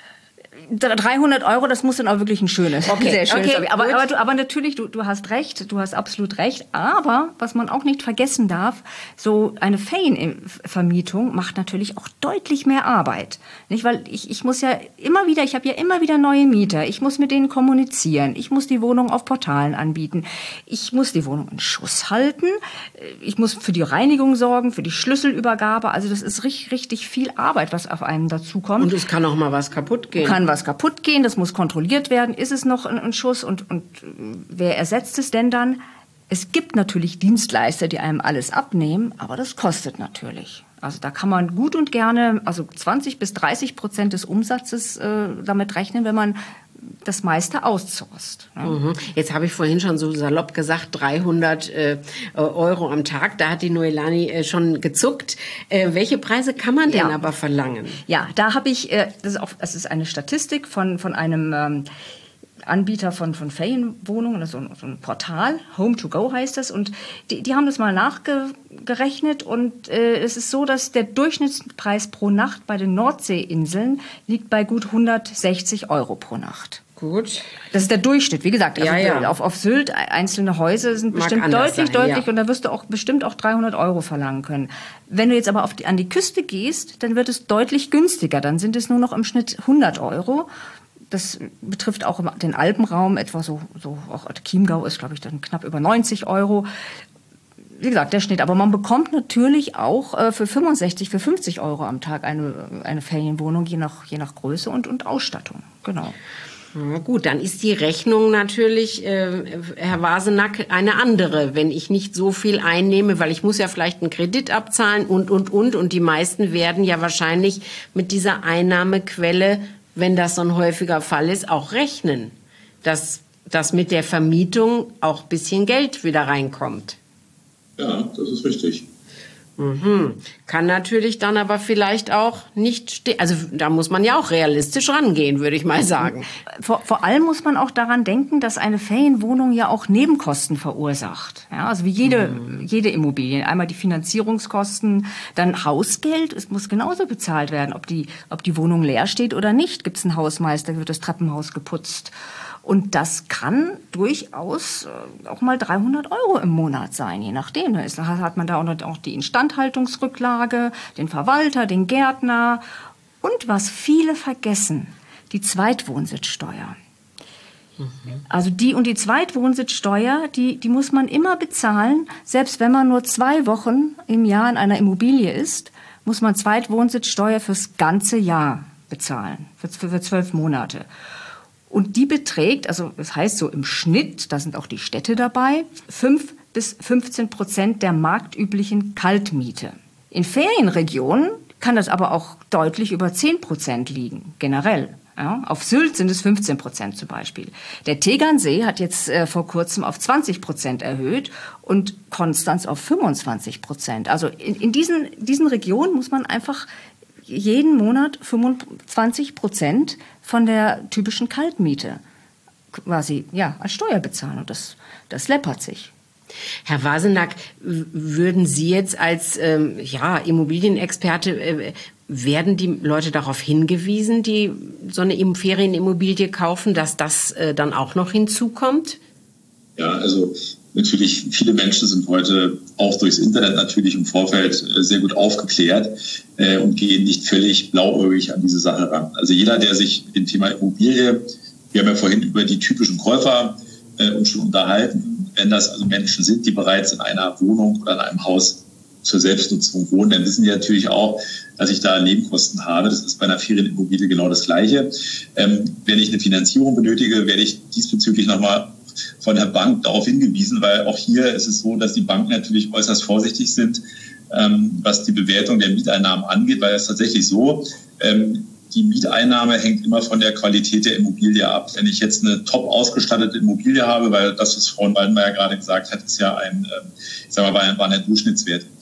300 €, das muss dann auch wirklich ein schönes, sehr schönes. Okay, aber natürlich, du hast recht, du hast absolut recht. Aber was man auch nicht vergessen darf, so eine Ferienvermietung macht natürlich auch deutlich mehr Arbeit, nicht? Weil ich habe ja immer wieder neue Mieter. Ich muss mit denen kommunizieren. Ich muss die Wohnung auf Portalen anbieten. Ich muss die Wohnung in Schuss halten. Ich muss für die Reinigung sorgen, für die Schlüsselübergabe. Also das ist richtig viel Arbeit, was auf einem dazukommt. Und es kann auch mal was kaputt gehen. Kaputt gehen, das muss kontrolliert werden, ist es noch ein Schuss und wer ersetzt es denn dann? Es gibt natürlich Dienstleister, die einem alles abnehmen, aber das kostet natürlich. Also da kann man gut und gerne 20-30% des Umsatzes damit rechnen, wenn man das meiste outsourced. Ne? Jetzt habe ich vorhin schon so salopp gesagt, 300 € am Tag. Da hat die Noelani schon gezuckt. Welche Preise kann man denn aber verlangen? Ja, da habe ich, das ist eine Statistik von einem Anbieter von Ferienwohnungen, also so ein Portal, Home2Go heißt das, und die haben das mal nachgerechnet und es ist so, dass der Durchschnittspreis pro Nacht bei den Nordseeinseln liegt bei gut 160 € pro Nacht. Gut. Das ist der Durchschnitt, wie gesagt. Also auf Sylt einzelne Häuser sind bestimmt deutlich und da wirst du auch bestimmt auch 300 € verlangen können. Wenn du jetzt aber an die Küste gehst, dann wird es deutlich günstiger. Dann sind es nur noch im Schnitt 100 €. Das betrifft auch den Alpenraum, etwa so auch Chiemgau ist, glaube ich, dann knapp über 90 €. Wie gesagt, der Schnitt. Aber man bekommt natürlich auch für 50 € am Tag eine Ferienwohnung, je nach Größe und Ausstattung. Genau. Na gut, dann ist die Rechnung natürlich, Herr Vasenack, eine andere, wenn ich nicht so viel einnehme, weil ich muss ja vielleicht einen Kredit abzahlen und die meisten werden ja wahrscheinlich mit dieser Einnahmequelle, wenn das so ein häufiger Fall ist, auch rechnen, dass mit der Vermietung auch ein bisschen Geld wieder reinkommt. Ja, das ist richtig. Kann natürlich dann aber vielleicht auch nicht stehen. Also da muss man ja auch realistisch rangehen, würde ich mal sagen. Vor allem muss man auch daran denken, dass eine Ferienwohnung ja auch Nebenkosten verursacht. Ja, also wie jede Immobilie. Einmal die Finanzierungskosten, dann Hausgeld. Es muss genauso bezahlt werden, ob die Wohnung leer steht oder nicht. Gibt es einen Hausmeister, wird das Treppenhaus geputzt. Und das kann durchaus auch mal 300 € im Monat sein, je nachdem. Da hat man da auch die Instandhaltungsrücklage, den Verwalter, den Gärtner und was viele vergessen, die Zweitwohnsitzsteuer. Also die Zweitwohnsitzsteuer, die muss man immer bezahlen, selbst wenn man nur 2 Wochen im Jahr in einer Immobilie ist, muss man Zweitwohnsitzsteuer fürs ganze Jahr bezahlen, für 12 Monate. Und die beträgt, also das heißt so im Schnitt, da sind auch die Städte dabei, 5-15% der marktüblichen Kaltmiete. In Ferienregionen kann das aber auch deutlich über 10% liegen, generell. Ja, auf Sylt sind es 15% zum Beispiel. Der Tegernsee hat jetzt vor kurzem auf 20% erhöht und Konstanz auf 25%. Also in diesen Regionen muss man einfach jeden Monat 25% von der typischen Kaltmiete quasi als Steuer bezahlen. Und das läppert sich. Herr Vasenack, würden Sie jetzt als Immobilienexperte, werden die Leute darauf hingewiesen, die so eine Ferienimmobilie kaufen, dass das dann auch noch hinzukommt? Ja, also natürlich, viele Menschen sind heute auch durchs Internet natürlich im Vorfeld sehr gut aufgeklärt und gehen nicht völlig blauäugig an diese Sache ran. Also jeder, der sich mit dem Thema Immobilie, wir haben ja vorhin über die typischen Käufer uns schon unterhalten, wenn das also Menschen sind, die bereits in einer Wohnung oder in einem Haus zur Selbstnutzung wohnen, dann wissen die natürlich auch, dass ich da Nebenkosten habe. Das ist bei einer Ferienimmobilie genau das Gleiche. Wenn ich eine Finanzierung benötige, werde ich diesbezüglich nochmal von der Bank darauf hingewiesen, weil auch hier ist es so, dass die Banken natürlich äußerst vorsichtig sind, was die Bewertung der Mieteinnahmen angeht, weil es ist tatsächlich so, die Mieteinnahme hängt immer von der Qualität der Immobilie ab. Wenn ich jetzt eine top ausgestattete Immobilie habe, weil das, was Frau Waldenmeier gerade gesagt hat, ist ja war ein Durchschnittswert.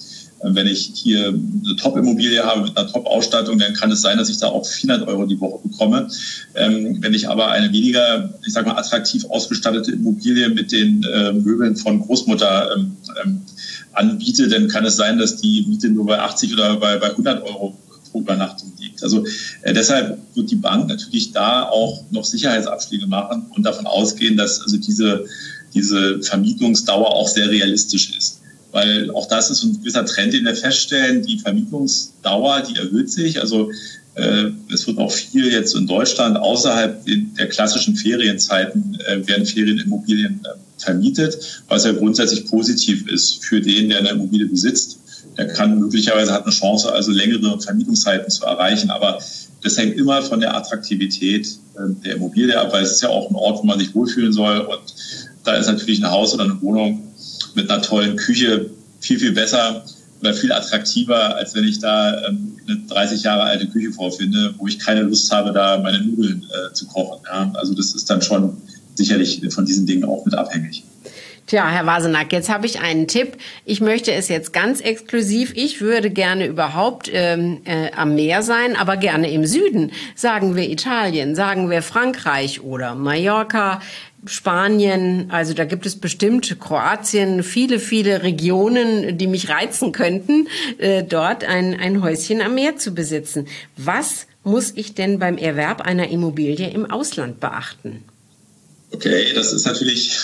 Wenn ich hier eine Top-Immobilie habe mit einer Top-Ausstattung, dann kann es sein, dass ich da auch 400 Euro die Woche bekomme. Wenn ich aber eine weniger, ich sag mal, attraktiv ausgestattete Immobilie mit den Möbeln von Großmutter anbiete, dann kann es sein, dass die Miete nur bei 80 oder bei 100 Euro pro Übernachtung liegt. Also deshalb wird die Bank natürlich da auch noch Sicherheitsabschläge machen und davon ausgehen, dass also diese Vermietungsdauer auch sehr realistisch ist. Weil auch das ist ein gewisser Trend, den wir feststellen. Die Vermietungsdauer, die erhöht sich. Also es wird auch viel jetzt in Deutschland außerhalb der klassischen Ferienzeiten werden Ferienimmobilien vermietet, was ja grundsätzlich positiv ist für den, der eine Immobilie besitzt. Der kann möglicherweise hat eine Chance, also längere Vermietungszeiten zu erreichen. Aber das hängt immer von der Attraktivität der Immobilie ab, weil es ist ja auch ein Ort, wo man sich wohlfühlen soll. Und da ist natürlich ein Haus oder eine Wohnung mit einer tollen Küche viel, viel besser oder viel attraktiver, als wenn ich da eine 30 Jahre alte Küche vorfinde, wo ich keine Lust habe, da meine Nudeln zu kochen. Ja? Also das ist dann schon sicherlich von diesen Dingen auch mit abhängig. Tja, Herr Wasenack, jetzt habe ich einen Tipp. Ich möchte es jetzt ganz exklusiv. Ich würde gerne überhaupt am Meer sein, aber gerne im Süden. Sagen wir Italien, sagen wir Frankreich oder Mallorca, Spanien. Also da gibt es bestimmt Kroatien, viele, viele Regionen, die mich reizen könnten, dort ein Häuschen am Meer zu besitzen. Was muss ich denn beim Erwerb einer Immobilie im Ausland beachten? Okay, das ist natürlich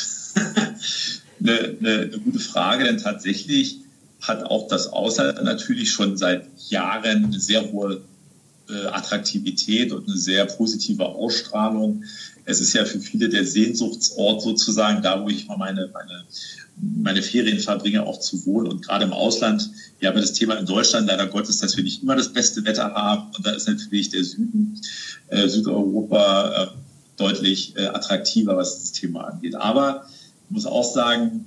eine gute Frage, denn tatsächlich hat auch das Ausland natürlich schon seit Jahren eine sehr hohe Attraktivität und eine sehr positive Ausstrahlung. Es ist ja für viele der Sehnsuchtsort sozusagen, da wo ich mal meine Ferien verbringe, auch zu wohnen. Und gerade im Ausland, wir haben ja das Thema in Deutschland leider Gottes, dass wir nicht immer das beste Wetter haben. Und da ist natürlich der Süden, Südeuropa deutlich attraktiver, was das Thema angeht. Aber ich muss auch sagen,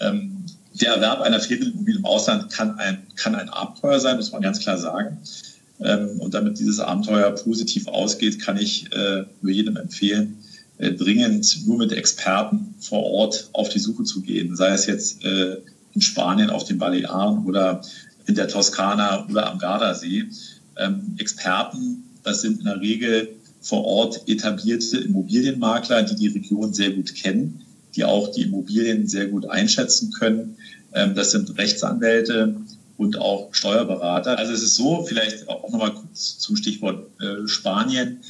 der Erwerb einer Ferienimmobilie im Ausland kann ein Abenteuer sein, muss man ganz klar sagen. Und damit dieses Abenteuer positiv ausgeht, kann ich nur jedem empfehlen, dringend nur mit Experten vor Ort auf die Suche zu gehen. Sei es jetzt in Spanien auf den Balearen oder in der Toskana oder am Gardasee. Experten, das sind in der Regel vor Ort etablierte Immobilienmakler, die die Region sehr gut kennen, die auch die Immobilien sehr gut einschätzen können. Das sind Rechtsanwälte und auch Steuerberater. Also es ist so, vielleicht auch nochmal kurz zum Stichwort Spanien.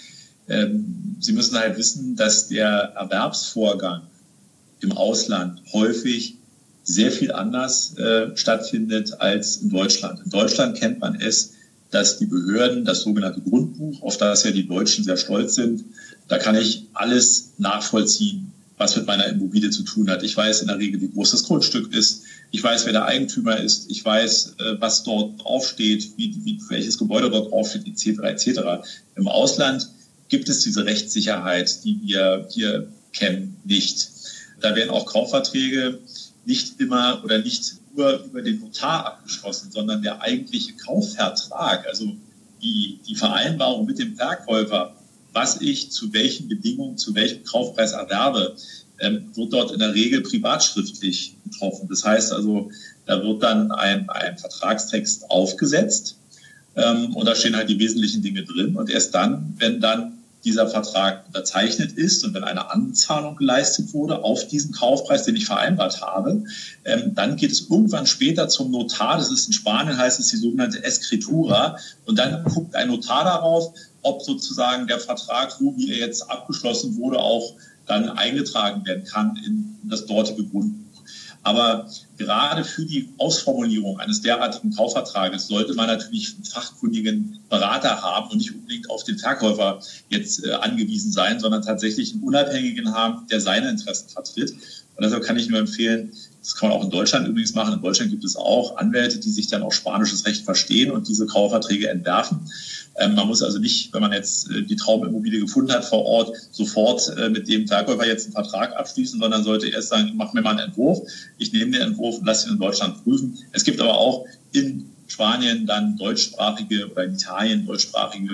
Sie müssen halt wissen, dass der Erwerbsvorgang im Ausland häufig sehr viel anders stattfindet als in Deutschland. In Deutschland kennt man es, dass die Behörden das sogenannte Grundbuch, auf das ja die Deutschen sehr stolz sind, da kann ich alles nachvollziehen, was mit meiner Immobilie zu tun hat. Ich weiß in der Regel, wie groß das Grundstück ist. Ich weiß, wer der Eigentümer ist. Ich weiß, was dort draufsteht, welches Gebäude dort draufsteht, etc. etc. Im Ausland gibt es diese Rechtssicherheit, die wir hier kennen, nicht. Da werden auch Kaufverträge nicht immer oder nicht nur über den Notar abgeschlossen, sondern der eigentliche Kaufvertrag, also die Vereinbarung mit dem Verkäufer, was ich zu welchen Bedingungen, zu welchem Kaufpreis erwerbe, wird dort in der Regel privatschriftlich getroffen. Das heißt also, da wird dann ein Vertragstext aufgesetzt und da stehen halt die wesentlichen Dinge drin. Und erst dann, wenn dann dieser Vertrag unterzeichnet ist und wenn eine Anzahlung geleistet wurde auf diesen Kaufpreis, den ich vereinbart habe, dann geht es irgendwann später zum Notar. Das ist in Spanien, heißt es die sogenannte Escritura. Und dann guckt ein Notar darauf, ob sozusagen der Vertrag, so wie er jetzt abgeschlossen wurde, auch dann eingetragen werden kann in das dortige Grundbuch. Aber gerade für die Ausformulierung eines derartigen Kaufvertrages sollte man natürlich einen fachkundigen Berater haben und nicht unbedingt auf den Verkäufer jetzt angewiesen sein, sondern tatsächlich einen Unabhängigen haben, der seine Interessen vertritt. Und deshalb kann ich nur empfehlen, das kann man auch in Deutschland übrigens machen. In Deutschland gibt es auch Anwälte, die sich dann auch spanisches Recht verstehen und diese Kaufverträge entwerfen. Man muss also nicht, wenn man jetzt die Traumimmobilie gefunden hat vor Ort, sofort mit dem Verkäufer jetzt einen Vertrag abschließen, sondern sollte erst sagen, mach mir mal einen Entwurf. Ich nehme den Entwurf und lasse ihn in Deutschland prüfen. Es gibt aber auch in Spanien dann deutschsprachige oder in Italien deutschsprachige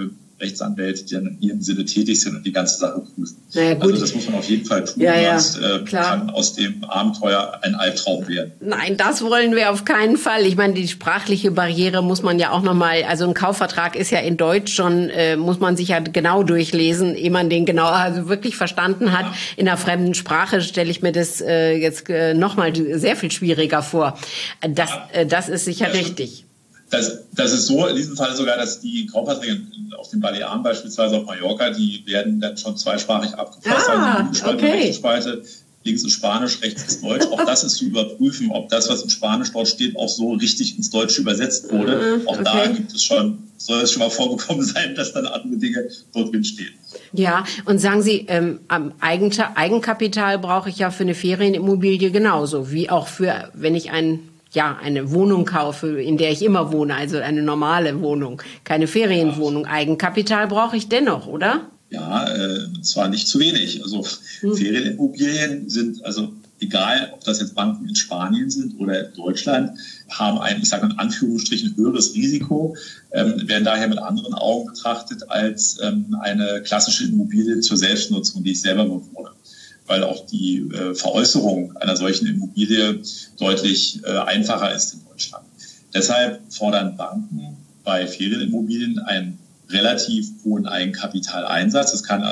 Rechtsanwälte, die dann in ihrem Sinne tätig sind und die ganze Sache prüfen. Naja, gut. Also das muss man auf jeden Fall tun, sonst kann aus dem Abenteuer ein Albtraum werden. Nein, das wollen wir auf keinen Fall. Ich meine, die sprachliche Barriere muss man ja auch nochmal, also ein Kaufvertrag ist ja in Deutsch schon, muss man sich ja genau durchlesen, ehe man den genau also wirklich verstanden hat. Ja. In einer fremden Sprache stelle ich mir das jetzt nochmal sehr viel schwieriger vor. Das ist sicher richtig. Das ist so in diesem Fall sogar, dass die Kaufverträge auf den Balearen beispielsweise auf Mallorca, die werden dann schon zweisprachig abgefasst. Spalte, links ist Spanisch, rechts ist Deutsch. Auch das ist zu überprüfen, ob das, was in Spanisch dort steht, auch so richtig ins Deutsche übersetzt wurde. Auch da soll es schon mal vorgekommen sein, dass dann andere Dinge dort drin stehen. Ja, und sagen Sie, Eigenkapital brauche ich ja für eine Ferienimmobilie genauso, wie auch für, wenn ich eine Wohnung kaufe, in der ich immer wohne, also eine normale Wohnung, keine Ferienwohnung. Eigenkapital brauche ich dennoch, oder? Ja, zwar nicht zu wenig. Also Ferienimmobilien sind, also egal, ob das jetzt Banken in Spanien sind oder in Deutschland, haben ein, ich sage in Anführungsstrichen, höheres Risiko, werden daher mit anderen Augen betrachtet als eine klassische Immobilie zur Selbstnutzung, die ich selber bewohne. Weil auch die Veräußerung einer solchen Immobilie deutlich einfacher ist in Deutschland. Deshalb fordern Banken bei Ferienimmobilien einen relativ hohen Eigenkapitaleinsatz. Das können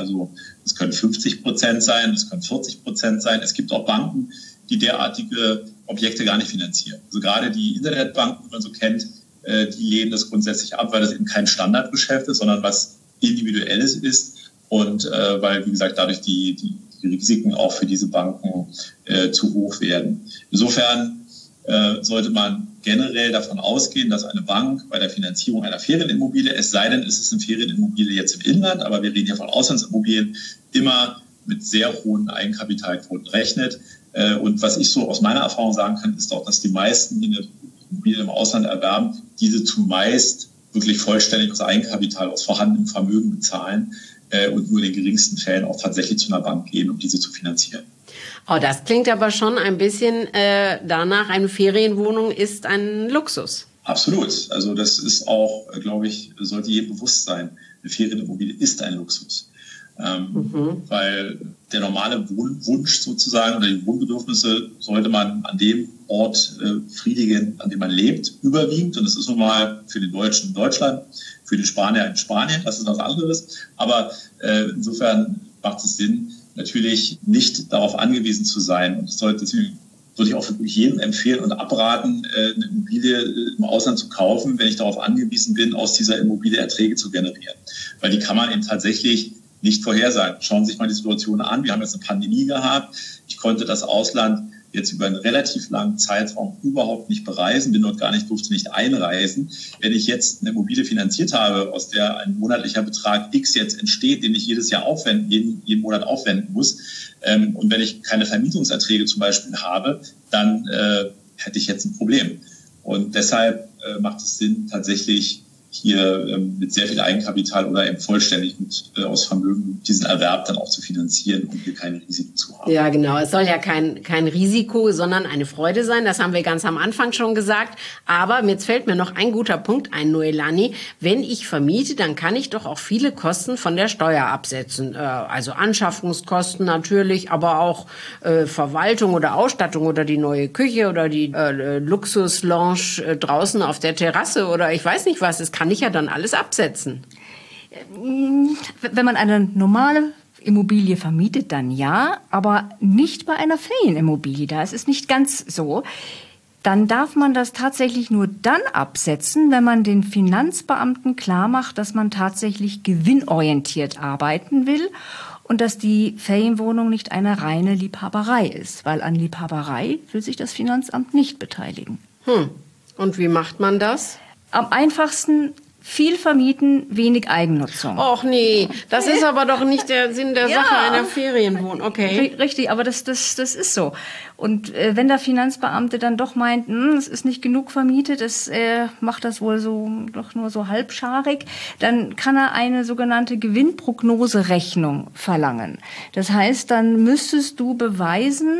50% sein, das können 40% sein. Es gibt auch Banken, die derartige Objekte gar nicht finanzieren. Also gerade die Internetbanken, die man so kennt, die lehnen das grundsätzlich ab, weil das eben kein Standardgeschäft ist, sondern was Individuelles ist und weil, wie gesagt, dadurch die Risiken auch für diese Banken zu hoch werden. Insofern sollte man generell davon ausgehen, dass eine Bank bei der Finanzierung einer Ferienimmobilie, es sei denn, es ist eine Ferienimmobilie jetzt im Inland, aber wir reden hier von Auslandsimmobilien, immer mit sehr hohen Eigenkapitalquoten rechnet. Und was ich so aus meiner Erfahrung sagen kann, ist auch, dass die meisten, die eine Immobilie im Ausland erwerben, diese zumeist wirklich vollständig aus Eigenkapital, aus vorhandenem Vermögen bezahlen und nur in den geringsten Fällen auch tatsächlich zu einer Bank gehen, um diese zu finanzieren. Oh, das klingt aber schon ein bisschen danach, eine Ferienwohnung ist ein Luxus. Absolut. Also das ist auch, glaube ich, sollte jedem bewusst sein, eine Ferienimmobilie ist ein Luxus. Weil der normale Wohnwunsch sozusagen oder die Wohnbedürfnisse sollte man an dem Ort befriedigen, an dem man lebt, überwiegend. Und das ist nun mal für den Deutschen in Deutschland, für den Spanier in Spanien, das ist was anderes. Aber insofern macht es Sinn, natürlich nicht darauf angewiesen zu sein. Und deswegen würde ich auch jedem empfehlen und abraten, eine Immobilie im Ausland zu kaufen, wenn ich darauf angewiesen bin, aus dieser Immobilie Erträge zu generieren. Weil die kann man eben tatsächlich nicht vorhersagen. Schauen Sie sich mal die Situation an. Wir haben jetzt eine Pandemie gehabt. Ich konnte das Ausland jetzt über einen relativ langen Zeitraum überhaupt nicht bereisen, durfte nicht einreisen. Wenn ich jetzt eine Immobilie finanziert habe, aus der ein monatlicher Betrag X jetzt entsteht, den ich jedes Jahr jeden Monat aufwenden muss, und wenn ich keine Vermietungserträge zum Beispiel habe, dann hätte ich jetzt ein Problem. Und deshalb macht es Sinn, tatsächlich hier mit sehr viel Eigenkapital oder eben vollständig aus Vermögen diesen Erwerb dann auch zu finanzieren und hier keine Risiken zu haben. Ja, genau. Es soll ja kein Risiko, sondern eine Freude sein. Das haben wir ganz am Anfang schon gesagt. Aber jetzt fällt mir noch ein guter Punkt ein, Noelani. Wenn ich vermiete, dann kann ich doch auch viele Kosten von der Steuer absetzen. Also Anschaffungskosten natürlich, aber auch Verwaltung oder Ausstattung oder die neue Küche oder die Luxuslounge draußen auf der Terrasse oder ich weiß nicht was. Es kann ich ja dann alles absetzen. Wenn man eine normale Immobilie vermietet, dann ja, aber nicht bei einer Ferienimmobilie. Da ist es nicht ganz so. Dann darf man das tatsächlich nur dann absetzen, wenn man den Finanzbeamten klar macht, dass man tatsächlich gewinnorientiert arbeiten will und dass die Ferienwohnung nicht eine reine Liebhaberei ist, weil an Liebhaberei will sich das Finanzamt nicht beteiligen. Und wie macht man das? Am einfachsten viel vermieten, wenig Eigennutzung. Och nee, das ist aber doch nicht der Sinn der Sache einer Ferienwohnung. Okay. Richtig, aber das ist so. Und wenn der Finanzbeamte dann doch meint, es ist nicht genug vermietet, macht das wohl doch nur so halbscharig, dann kann er eine sogenannte Gewinnprognoserechnung verlangen. Das heißt, dann müsstest du beweisen,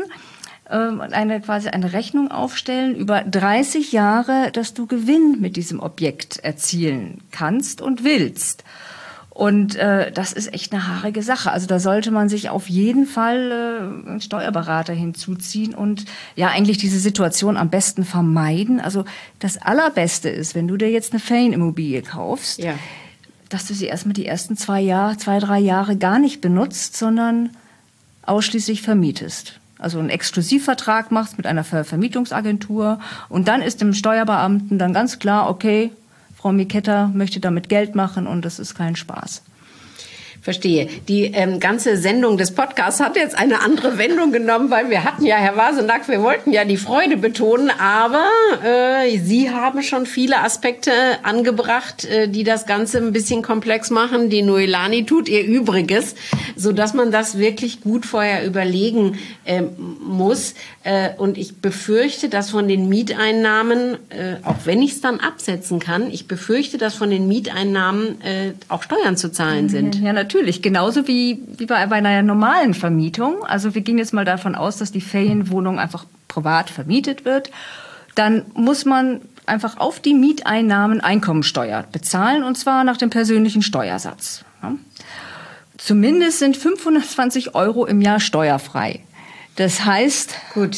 eine Rechnung aufstellen über 30 Jahre, dass du Gewinn mit diesem Objekt erzielen kannst und willst. Und das ist echt eine haarige Sache. Also da sollte man sich auf jeden Fall einen Steuerberater hinzuziehen und ja eigentlich diese Situation am besten vermeiden. Also das Allerbeste ist, wenn du dir jetzt eine Ferienimmobilie kaufst, dass du sie erstmal die ersten 2-3 Jahre gar nicht benutzt, sondern ausschließlich vermietest. Also einen Exklusivvertrag machst mit einer Vermietungsagentur und dann ist dem Steuerbeamten dann ganz klar, okay, Frau Miketta möchte damit Geld machen und das ist kein Spaß. Verstehe. Die ganze Sendung des Podcasts hat jetzt eine andere Wendung genommen, weil wir hatten ja, Herr Vasenack, wir wollten ja die Freude betonen, aber Sie haben schon viele Aspekte angebracht, die das Ganze ein bisschen komplex machen. Die Noelani tut ihr Übriges, sodass man das wirklich gut vorher überlegen muss. Und ich befürchte, dass von den Mieteinnahmen, auch wenn ich es dann absetzen kann, ich befürchte, dass von den Mieteinnahmen auch Steuern zu zahlen sind. Ja, natürlich. Genauso wie bei einer normalen Vermietung. Also wir gehen jetzt mal davon aus, dass die Ferienwohnung einfach privat vermietet wird. Dann muss man einfach auf die Mieteinnahmen Einkommensteuer bezahlen, und zwar nach dem persönlichen Steuersatz. Ja. Zumindest sind 520 € im Jahr steuerfrei. Das heißt,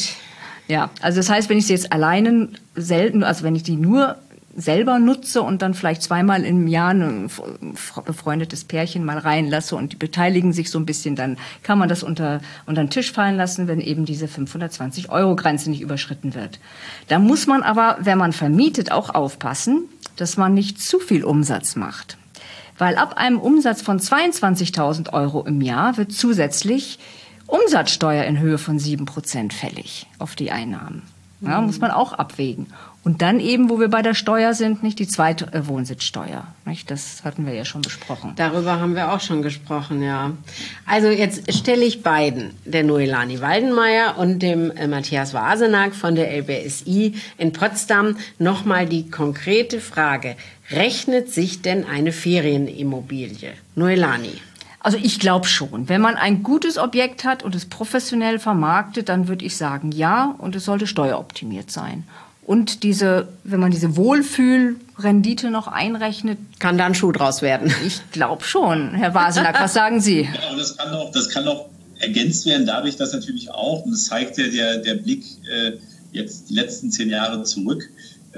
das heißt, wenn ich sie jetzt alleine selten, also wenn ich die nur selber nutze und dann vielleicht zweimal im Jahr ein befreundetes Pärchen mal reinlasse und die beteiligen sich so ein bisschen, dann kann man das unter den Tisch fallen lassen, wenn eben diese 520 € Grenze nicht überschritten wird. Da muss man aber, wenn man vermietet, auch aufpassen, dass man nicht zu viel Umsatz macht. Weil ab einem Umsatz von 22.000 € im Jahr wird zusätzlich Umsatzsteuer in Höhe von 7% fällig auf die Einnahmen. Ja, muss man auch abwägen. Und dann eben, wo wir bei der Steuer sind, nicht die zweite Wohnsitzsteuer. Nicht? Das hatten wir ja schon besprochen. Darüber haben wir auch schon gesprochen, ja. Also jetzt stelle ich beiden, der Noelani Waldenmeier und dem Matthias Vasenack von der LBSI in Potsdam, nochmal die konkrete Frage. Rechnet sich denn eine Ferienimmobilie? Noelani. Also ich glaube schon. Wenn man ein gutes Objekt hat und es professionell vermarktet, dann würde ich sagen, ja, und es sollte steueroptimiert sein. Und wenn man diese Wohlfühlrendite noch einrechnet, kann da ein Schuh draus werden. Ich glaube schon. Herr Vasenack, was sagen Sie? Ja, und das kann auch ergänzt werden dadurch, dass natürlich auch, und das zeigt ja der Blick jetzt die letzten 10 Jahre zurück,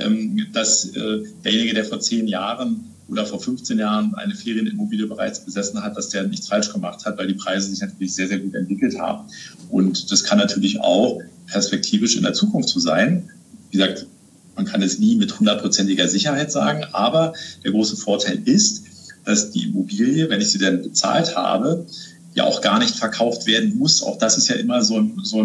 dass derjenige, der vor 10 Jahren oder vor 15 Jahren eine Ferienimmobilie bereits besessen hat, dass der nichts falsch gemacht hat, weil die Preise sich natürlich sehr, sehr gut entwickelt haben. Und das kann natürlich auch perspektivisch in der Zukunft so sein. Wie gesagt, man kann es nie mit 100%iger Sicherheit sagen, aber der große Vorteil ist, dass die Immobilie, wenn ich sie dann bezahlt habe, ja auch gar nicht verkauft werden muss. Auch das ist ja immer so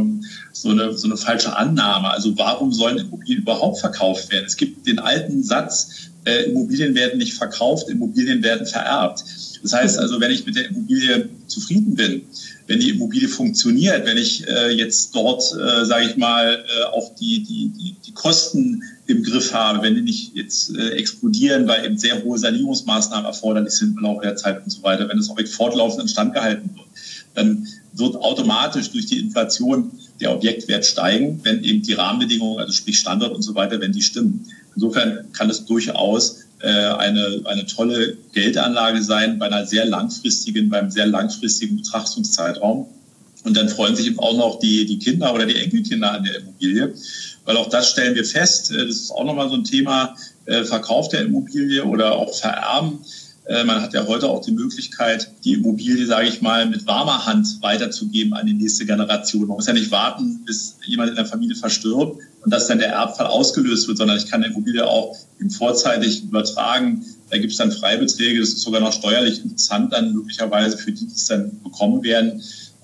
eine falsche Annahme. Also warum sollen Immobilien überhaupt verkauft werden? Es gibt den alten Satz, Immobilien werden nicht verkauft, Immobilien werden vererbt. Das heißt also, wenn ich mit der Immobilie zufrieden bin, wenn die Immobilie funktioniert, wenn ich jetzt dort, sage ich mal, auch die Kosten im Griff habe, wenn die nicht jetzt explodieren, weil eben sehr hohe Sanierungsmaßnahmen erforderlich sind im Laufe der Zeit und so weiter, wenn das Objekt fortlaufend instand gehalten wird, dann wird automatisch durch die Inflation der Objektwert steigen, wenn eben die Rahmenbedingungen, also sprich Standort und so weiter, wenn die stimmen. Insofern kann es durchaus eine tolle Geldanlage sein beim sehr langfristigen Betrachtungszeitraum. Und dann freuen sich eben auch noch die Kinder oder die Enkelkinder an der Immobilie, weil auch das stellen wir fest, das ist auch nochmal so ein Thema, Verkauf der Immobilie oder auch Vererben. Man hat ja heute auch die Möglichkeit, die Immobilie, sage ich mal, mit warmer Hand weiterzugeben an die nächste Generation. Man muss ja nicht warten, bis jemand in der Familie verstirbt und dass dann der Erbfall ausgelöst wird, sondern ich kann die Immobilie auch vorzeitig übertragen. Da gibt es dann Freibeträge, das ist sogar noch steuerlich interessant dann möglicherweise für die es dann bekommen werden.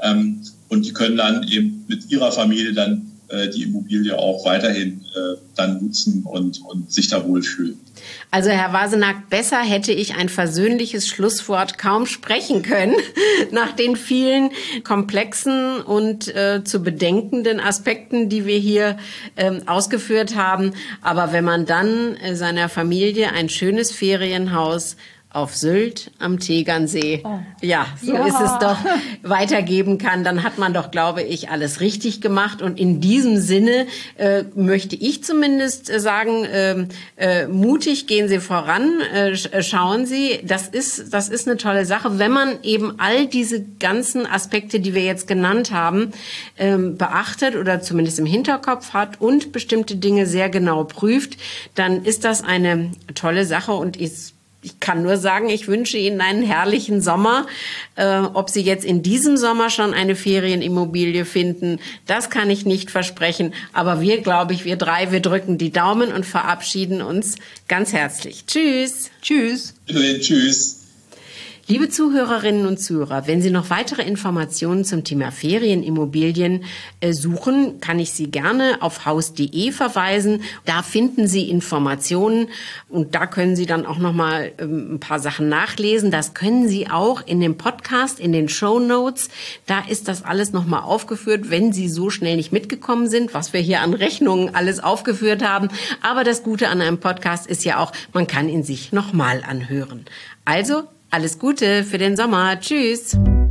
Und die können dann eben mit ihrer Familie dann die Immobilie auch weiterhin dann nutzen und sich da wohlfühlen. Also Herr Vasenack, besser hätte ich ein versöhnliches Schlusswort kaum sprechen können, nach den vielen komplexen und zu bedenkenden Aspekten, die wir hier ausgeführt haben. Aber wenn man dann seiner Familie ein schönes Ferienhaus auf Sylt am Tegernsee, ja, so ist es doch, weitergeben kann, dann hat man doch, glaube ich, alles richtig gemacht. Und in diesem Sinne möchte ich zumindest sagen, mutig gehen Sie voran, schauen Sie, das ist eine tolle Sache, wenn man eben all diese ganzen Aspekte, die wir jetzt genannt haben, beachtet oder zumindest im Hinterkopf hat und bestimmte Dinge sehr genau prüft, dann ist das eine tolle Sache. Und ich kann nur sagen, ich wünsche Ihnen einen herrlichen Sommer. Ob Sie jetzt in diesem Sommer schon eine Ferienimmobilie finden, das kann ich nicht versprechen. Aber wir drücken die Daumen und verabschieden uns ganz herzlich. Tschüss. Tschüss. Tschüss. Liebe Zuhörerinnen und Zuhörer, wenn Sie noch weitere Informationen zum Thema Ferienimmobilien suchen, kann ich Sie gerne auf haus.de verweisen. Da finden Sie Informationen und da können Sie dann auch noch mal ein paar Sachen nachlesen. Das können Sie auch in dem Podcast, in den Shownotes. Da ist das alles noch mal aufgeführt, wenn Sie so schnell nicht mitgekommen sind, was wir hier an Rechnungen alles aufgeführt haben. Aber das Gute an einem Podcast ist ja auch, man kann ihn sich noch mal anhören. Also alles Gute für den Sommer. Tschüss.